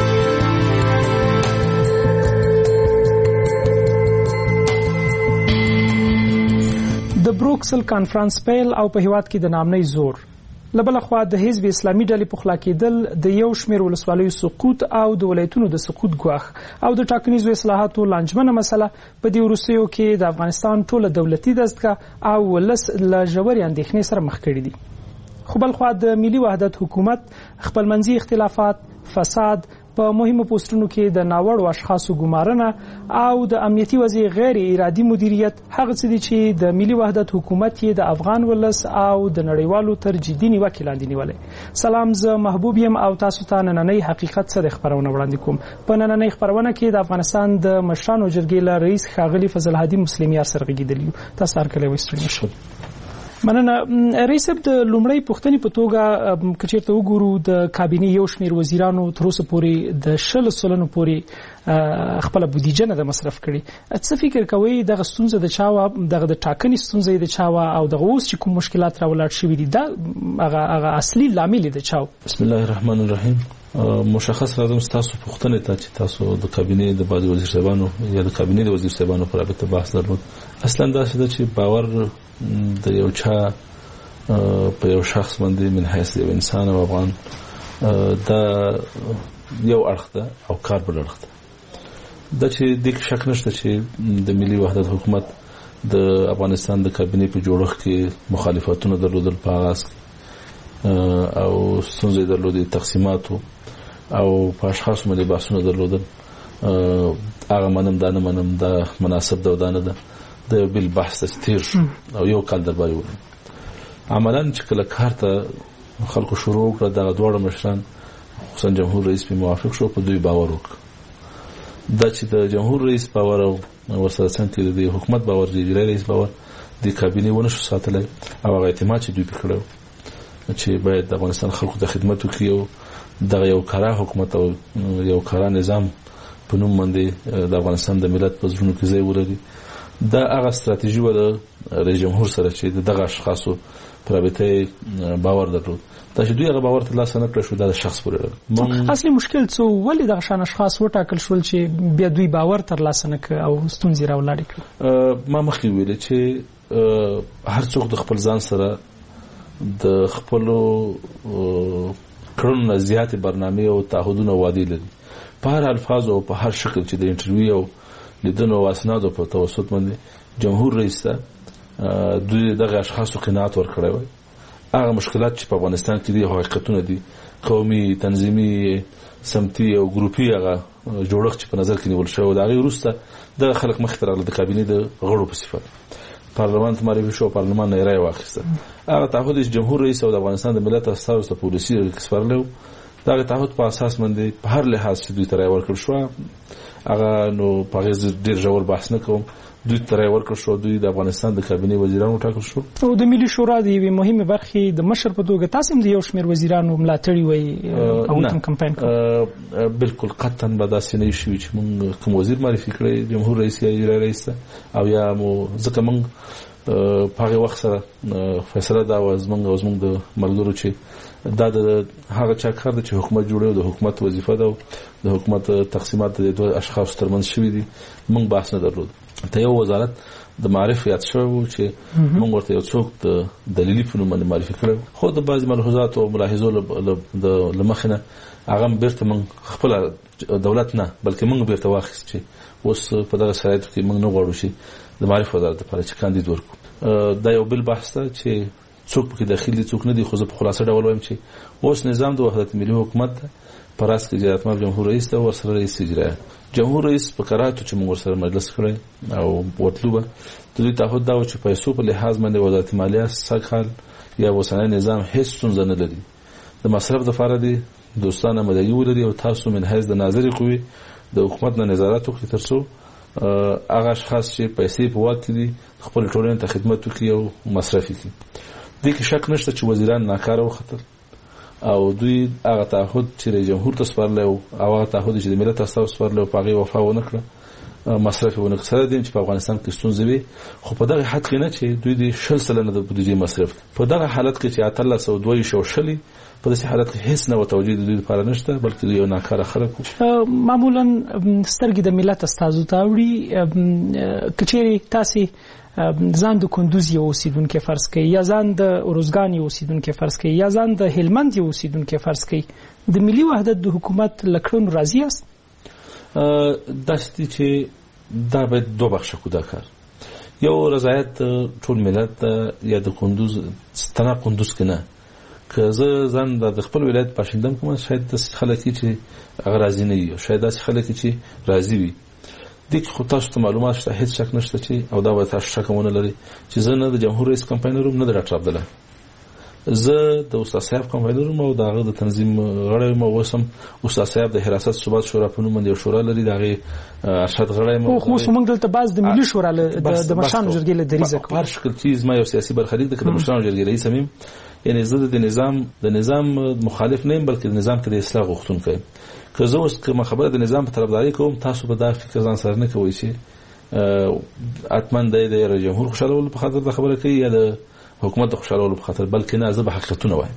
د بروکسل کانفرنس پیل او په هیواد کې د نامنۍ زور لبل خو د حزب اسلامي ډلې په خلا کېدل د یو شمېر ولسوالیو سقوط او د ولایتونو د سقوط ګواښ او د ټاکنیزو اصلاحاتو لانجمنه مسله په دې وروستیو کې د افغانستان ټوله دولتي دستګاه او ولس له ژورې اندېښنې سره مخ کړي دي. خو بل خو د ملي وحدت حکومت خپلمنځي اختلافات، فساد، په مهمو پوسټونو کې د ناوړو اشخاصو ګمارنه او د امنیتي وضع غیر ارادي مدیریت هغه څه دي چې د ملي وحدت حکومت یې د افغان ولس او د نړیوالو تر جدي نیوکې لاندې نیولې. سلام، زه محبوب یم او تاسو ته نننۍ حقیقت څه د خبرونه وړاندې کوم. په نننۍ خبرونه کې د افغانستان د مشرانو جرګې له رئیس ښاغلي فضل هادي مسلمیار سره غږیدلی یو. تاسو هرکلی وایي شئ. مننه. رئیس صاحب، د لومړی پوښتنې په توګه که چېرته وګورو د کابینې یو شمېر وزیرانو تر اوسه پورې د 10% پورې خپله بودیجه نه ده مصرف کړې. څه فکر کوئ دغه ستونزه د چا وه، دغه د ټاکنې ستونزه یې د چا وه او دغه اوس چې کوم مشکلات راولاړ شوي دي دا هغه اصلي لامل یې د چا و؟ بسم الله الرحمن الرحیم. مشخص راځم ستاسو پوښتنې ته چې تاسو د کابینې د بعض وزیر صاحبانو یا د کابینې د وزیر صاحبانو په رابطه بحث درلود. اصلا دا څه ده چې باور د یو چا په یو شخص باندې من حیث یو انسان او افغان دا یو اړخ ده او کار بل اړخ ده. دا چې د شک نشته چې د ملي وحدت حکومت د افغانستان د کابینې په جوړښت کې مخالفتونه درلودل په آغاز او ستونزې درلودې تقسیماتو او په اشخاصو باندې بحثونه درلودل. هغه منم دا نه منم دا مناسب ده او دا نه ده د بل بحث تیر شو او یو کال درباري ول عملاً چې کله کار ته خلکو شروع کړ دغه دواړه مشران خصوصا جمهور رئیس په موافق شو په دوی باور وکړ. دا چې د جمهور رئیس باور او ورسره څنګه د حکومت باور د اجرایي رئیس باور د کابینې ونه شو ساتلی او هغه اعتماد چې دوی پکړو چې باید د افغانستان خلکو ته خدمت وکړي او دغه یو کارا حکومت او یو کارا نظام په نوم باندې د افغانستان د ملت په زړونو کې ځای ولري. دا هغه ستراتیژي و د رئیس جمهور سره چې دغه اشخاصو پرابطه باور درلود. دا چې دوی هغه باور ترلاسه نه کړ شو دا د شخص پورې اصلي مشکل څه ولې دغه شان اشخاص وټاکل شول چې بیا دوی باور ترلاسه نه کړ او ستونزې راولاړې کړ؟ ما مخکې ویل چې هر څوک د خپل ځان سره د خپلو کړنو نه زیاتې برنامې او تعهدونه وعدې لري په هر الفاظ او په هر شکل چې د انټرویو او لیدنو او اسنادو په توسط باندې جمهور رئیس ته دوی دغه اشخاصو قناعت ورکړی وای. هغه مشکلات چې په افغانستان کې دي حقیقتونه دي قومي تنظیمي سمتي او ګروپي هغه جوړښت چې په نظر کې نیول شوی د هغې وروسته دغه خلک مخې ته راغله د کابینې د غړو په صفت پارلمان ته معرفي شو پارلمان نه یې رایه واخیسته. هغه تعهد چې جمهور رئیس او د افغانستان د ملت استازو ته پالیسي سپارلی و دغه تعهد په اساس باندې په هر لحاظ چې دوی ته رایه ورکړل شوه هغه نو په هغې ډېر ژور بحث نه کوم. دوی ته رایه ورکړل شو دوی د افغانستان د کابینې وزیرانو وټاکل شو او د ملي شورا د یوې مهمې برخې د مشر په توګه تاسو هم د یو شمېر وزیرانو ملاتړي وای او تم کمپاین کوي. بالکل قطعا به داسې نه شي چې موږ کوم وزیر معرفي کړی جمهور رئیس یا اجرایي رئیس او یا مو ځکه موږ په هغه وخت سره فیصله دا و زموږ د ملګرو چې دا د هغه چا کار دی چې حکومت جوړوي د حکومت وظیفه ده د حکومت تقسیمات د دوه اشخاص ترمنځ شوي دي. موږ بحث نه درلود. ته یو وزارت د معرفت یاد شوی و چې موږ ورته یو څوک د دلیلي په نوم باندې معرفي کړو خو د بعضې ملحوظات او ملاحظو له مخې نه هغه بیرته موږ خپله دولت نه بلکې موږ بیرته واخیست چې اوس په دغه شرایطو کې موږ نه غواړو چې د معرفت وزارت لپاره چې کاندید ورکړو. دا یو بل بحث ده چې څوک پکې داخل دي څوک نه دي خو زه په خلاصه ډول وایم چې اوس نظام د وحدت ملي حکومت ده په راس کې اجرایتمند جمهور رئیس ته ورسره رئیس اجرایه جمهور رئیس په قراراتو چې موږ ورسره مجلس کړی او وطلوبه د دوی تعهد دا و چې پیسو په لحاظ باندې وزارت مالیه سږ یا اوسنی نظام هیڅ ستونزه نه لري. د مصرف دپاره دي دوستانه مدعي ولري او تاسو من حیث د ناظرې قوې د حکومت نه نظارت وکړي تر څو هغه اشخاص چې پیسې په واک کې دي خپل ټولنې ته خدمت وکړي او مصرف وکړي. دې کې شک نشته چې وزیران ناکاره وختل او دوی هغه تعهد چې رئیس جمهور ته سپارلی او هغه تعهد چې د ملت استازو سپارلی او په هغې وفا ونه کړه مصرف یې ونه کړه. سره دې چې په افغانستان کې ستونزې وي خو په دغه حد کې نه چې دوی د 100% د بودیجې مصرف په دغه حالت کې چې 1822 په داسې حالت کې هیڅ نه توجه د دوی لپاره نشته بلکې دوی یو ناکاره خلک معمولا سترګې د ملت استازو ته اوړي که چیرې تاسې ځان د کندوز یو اوسیدونکي فرض کړئ یا ځان د اروزګان یو اوسیدونکي فرض کړئ یا ځان د هلمند یو اوسیدونکي فرض کړئ د ملي وحدت د حکومت له کړنو راضي یاست؟ داسې چې دا باید دوه بخشه کو دا کار یو رضایت ټول ملت یا د کندوز ستنه کندوز کې نه که زه ځان د خپل ولایت باشندم کوم شاید داسې خلک چې هغه راضي نه وي شاید داسې خلک چې راضي وي دغه خو تاسو ته معلومات شته هیڅ شک نشته چې او دا به تاسو شک ونه لري چې زه نه د جمهور رئیس کمپاینروم نه د ډاکټر عبدالله زه د استاد صاحب کمپاینروم او دغه د تنظیم غړی مو وسم استاد صاحب د حراست ثبات شورا په نوم باندې شورا لري دغه ارشد غړی مو خو موږ دلته باز د ملي شورا د مشرانو جرګې له دریزه په هر شکل چیز ما یو سیاسي برخلیک د مشرانو جرګې رئیس هم یعنی زه د نظام مخالف نه یم بلکې د نظام کې د اصلاح غوښتونکی که زه اوس کومه خبره د نظام په طرفداري کوم تاسو به دا فکر ځان سره نه کوئ چې حتماً د رئیس جمهور خوشحالولو په خاطر دا خبره کوي یا د حکومت د خوشحالولو په خاطر بلکې نه زه به حقیقتونه وایم.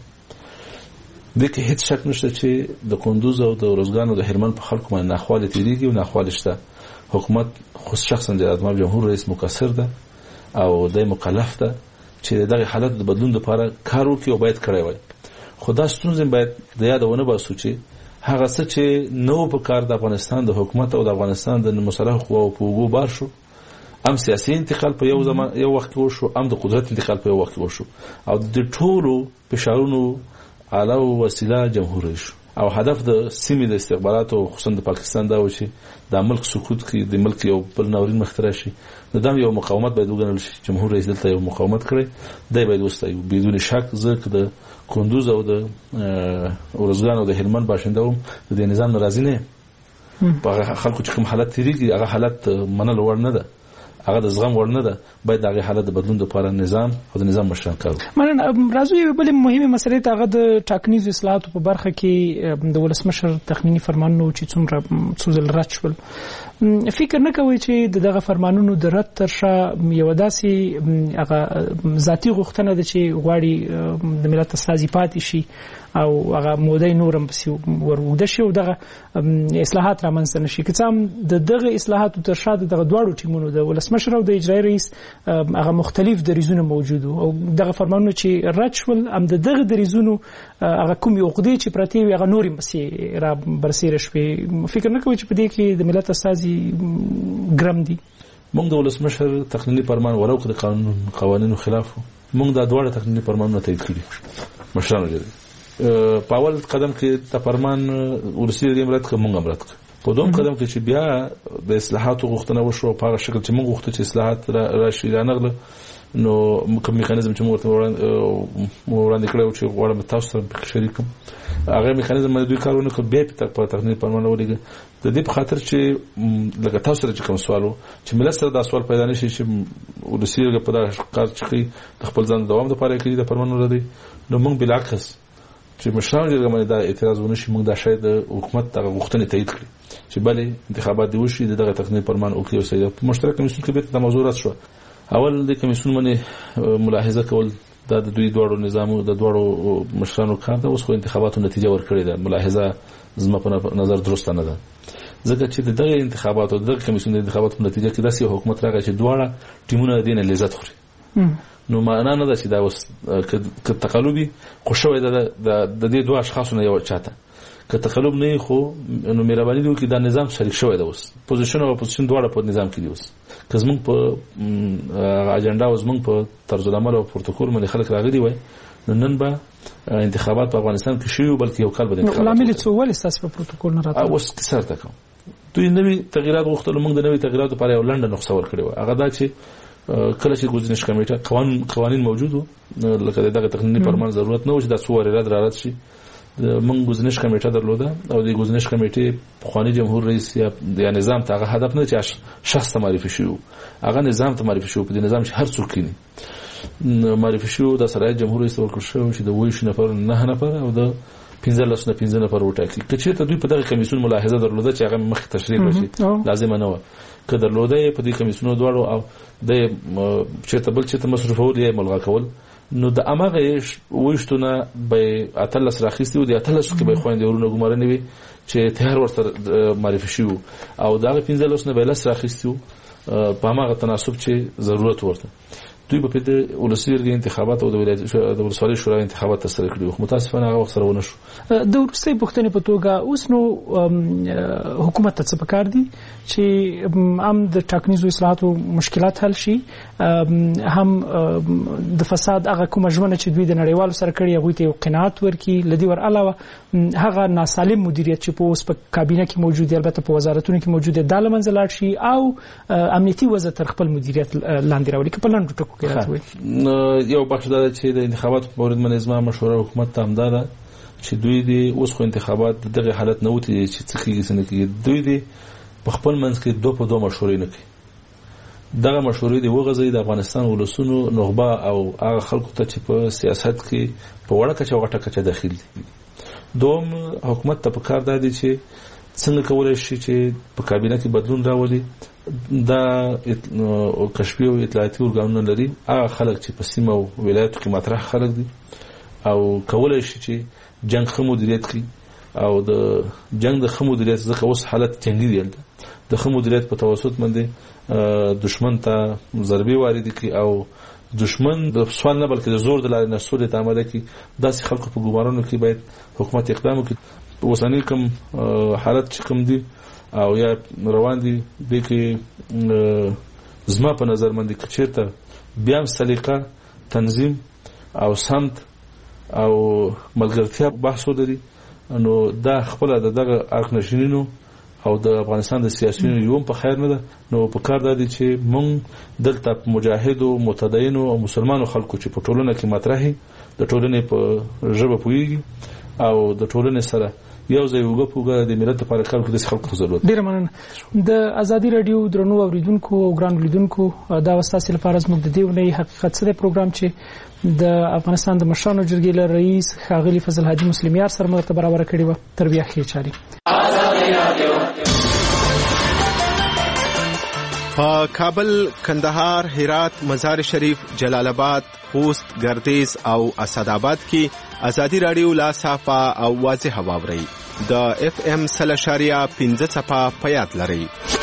دې کې هیڅ شک نشته چې د کندوز او د اروزګان او د هلمند په خلکو باندې ناخوالې تېرېږي او ناخوالې شته. حکومت خو شخصا د جمهور رئیس مقصر ده او د مکلف ده چې دغه حالت د بدلون لپاره کار وکړي او باید کړی وای. خو دا ستونزې باید د یادونه باسو چې هغه څه چې نو په کار د افغانستان د حکومت او د افغانستان د مسلح قواو په وګو بار شو، ام سیاسي انتقال په یو وخت وشو، ام د قدرت انتقال په یو وخت وشو، او د ټولو فشارونو اعلی وسیله جمهور رئیس شو. او هدف د سیمې د استخباراتو خصوصا د پاکستان دا و چې د ملک سقوط کې د ملک یو بل ناورین مخترع شي. د دام یو مقاومت باید وګڼل شي. جمهور رئیس دلته یو مقاومت کړی دی، باید وستایو بدون شک. ځکه د کندوز او د ارزګان او د هلمند باشنده هم د دې نظام ناراضي نه په خلکو چې کوم حالت تیریږي هغه حالت منل وړ نه ده، هغه د زغم وړ نه ده. باید دغه حالت د بدلون لپاره نظام او د نظام مشران کار وکړي. راځو یو بل مهمه مسله ته هغه د ټاکنیزو اصلاحاتو په برخه کې د ولسمشر تخمینی فرمانونه چې څومره څوزل رد شول. فکر نه کوي چې دغه فرمانونو د رد تر شا یو داسې هغه ذاتی غوښتنه ده چې غواړي د ملت استازي پاتې شي او هغه مودې نورم پسې ورود شي او دغه اصلاحات رامنځته نشي. که څه هم دغه اصلاحاتو تر شا دغه دواړو ټیمونو د ولسمشر او د اجرایي رئیس هغه مختلف دریزونه موجود او دغه فرمانونه چې رد شول هم دغه دریزونو هغه کوم یو عقدې چې پرتې وي هغه نورم پسې را برسېره شوي. فکر نه کوي چې په دې کې د ملت استازي ګرم دي. موږ د ولسمشر تخنینی فرمان ولو که د قوانینو خلاف موږ د دواړو تخنینی فرمانونه تایید کړي مشرانو جدي. په اول قدم کې د فرمان ورسېږي د امرات کوم امرات په دوم قدم کې چې بیا د اصلاحاتو غوښتنه وشو په هغه شکل چې موږ غوښتو چې اصلاحات راشي رانغله نو کوم میکانیزم چې موږ وړاندې کړو چې غواړم تاسو سره شریکم هغه میکانیزم د دوی کارونه کو به په تخنیک فرمان ولګي د دې په خاطر چې لکه تاسو سره چې کوم سوالو چې مل سره دا سوال پیدا نشي چې ورسېږي په دا کار چې د خپل ځان دوام لپاره کوي د فرمان ولري. نو موږ بالعکس چې مشران جرګه باندې دا اعتراض ونشي موږ دا شاید حکومت ته غوښتنه تایید کړي چې بله انتخابات دی وشي دغه تخنیک فرمان او کیو سید په مشترک کمیسیون کې به د موضوعات شو. اول د کمیسیون باندې ملاحظه کول دا د دوی دوړو نظامو د دوړو مشرانو کار ده. اوس خو انتخاباتو نتیجه ورکړې ده. ملاحظه زما په نظر درسته نه ده ځکه چې دغه انتخاباتو د کمیسیون د انتخاباتو نتیجه کې داسې حکومت راغی چې دواړه ټیمونه دینه لذت خوري. نو معنا نه ده چې دا اوس ک تقلبي خوشوي د دې دوه اشخاصونو یو چاته که تقلب نه خو نو مهرباني دوی کې دا نظام شریک شوی دی. اوس پوزیشن او اپوزیشن دواړه په نظام کې دي. اوس که زموږ په اجنډا او زموږ په طرز العمل او پروتوکول باندې خلک راغلي وای نو نن به انتخابات په افغانستان کې شوي بلکې یو کال به انتخابات لامل څه ول اساس په پروتوکول نه راځي. اوس کثر تکم دوی نوې تغیرات غوښتل. موږ د نوې تغیراتو لپاره یو لنډه نسخه ورکړې و. هغه دا چې کله چې ګزینش کمیټه قوانین موجود وو لکه دغه تخنینی فرمان ضرورت نه و چې د څو وری رد شي. موږ ګزینش کمیټه درلوده او د ګزینش کمیټې خواني جمهور رئیس یا نظام ته هغه هدف نه چې شخص ته معرفي شي، هغه نظام ته معرفي شي. په دې نظام چې هر څوک کینی معرفي شي د سرای جمهور رئیس ورکړ شو چې د 20 نفر 9 نفر او د 15 نفر وټاکي. کچې ته دوی په دغه کمیسیون ملاحظه درلوده چې هغه مخ تشریح وشي لازم نه و که درلوده په دې کمیسیونو دواړو او د چېرته بل چېرته مصرفول یا ملغا کول نو د امغه وښتونه به اتلس راخستي او د اتلس کې به خويندې ورونه ګمارنه وي چې تهر ورته معرفي شي او دا 15 نه به لس راخستي په هغه تناسب چې ضرورت ورته دوی په دې ولسمشر انتخابات او د ولسوالۍ شورا انتخابات ترسره کړي. خو متاسفانه هغه وخت سره ونه شو. د ورسې پښتنې په توګه اوس نو حکومت ته څه پکار دي چې هم د ټاکنیزو اصلاحاتو مشکلات حل شي، هم د فساد هغه کومه ژمنه چې دوی د نړیوالو سره کړي هغه ته قناعت ورکړي. لدی ور علاوه هغه ناسالم مدیریت چې په اوس په کابینه کې موجود دی البته په وزارتونو کې موجود دی د لمنځه لاړ شي او امنیتي وضع تر خپل مدیریت لاندې راوړي. په لاندې ټکو یو بخش دا چې د انتخاباتو په مورد باندې زما مشوره حکومت ته همدا ده چې دوی دې اوس خو انتخابات دغه حالت نه وتی چې څه کیږي څنګه کیږي. دوی دې په خپل منځ کې دوه په دوه مشورې نه کوي. دغه مشورې دې وغځي د افغانستان ولسونو نخبه او هغه خلکو ته چې په سیاست کې په وړه کچه او غټه کچه داخل دي. دوم حکومت ته پکار دی چې څنګه کولای شي چې په کابینه کې بدلون راولي. دا کشفي او اطلاعاتي ورګانونه لري هغه خلک چې په سیمه او ولایتو کې مطرح خلک دي او کولای شي چې جنگ خمو مدیریت کړي او د جنگ د خمو مدیریت ځکه اوس حالت جنگي دی د خمو مدیریت په توسط باندې دشمن ته ضربې وارد کړي او دشمن د سوال نه بلکې د زور د لارې نه سولې ته عمله کوي. داسې خلکو په ګمارانو کې باید حکومت اقدام وکړي. اوسنی کوم حالت چې کوم دي او یا روان دي د کې زما په نظر باندې کچېته بیا هم سلیقه، تنظیم او سمت او ملګرتیا بحث ولري، نو دا خپل دغه اقنشینینو او د افغانستان د سیاسيونو یوم په خیر نه ده. نو په کار ده چې مونږ دلته مجاهدو، متدینو او مسلمانو خلکو چې په ټولنه کې مطرحي د ټولنې په ژبه پوهیږي او د ټولنې سره یو ځای وګپوګه د ملت لپاره کار کوي. د خلکو ضرورت ډیر مننه. د ازادي رادیو درنو اوریدونکو او ګران لیدونکو دا وستاسو لپاره زموږ د دیونی حقیقت سره پروګرام چې د افغانستان د مشرانو جرګې له رئیس ښاغلي فضل حاجی مسلمیار سره مرسته برابر کړې و. تر بیا خیر چاري. په کابل، کندهار، هرات، مزار شریف، جلال آباد، خوست، ګردیز او اسداباد کې ازادي رادیو لا صافه او واضح واوري. د FM 3.5 په یاد لري.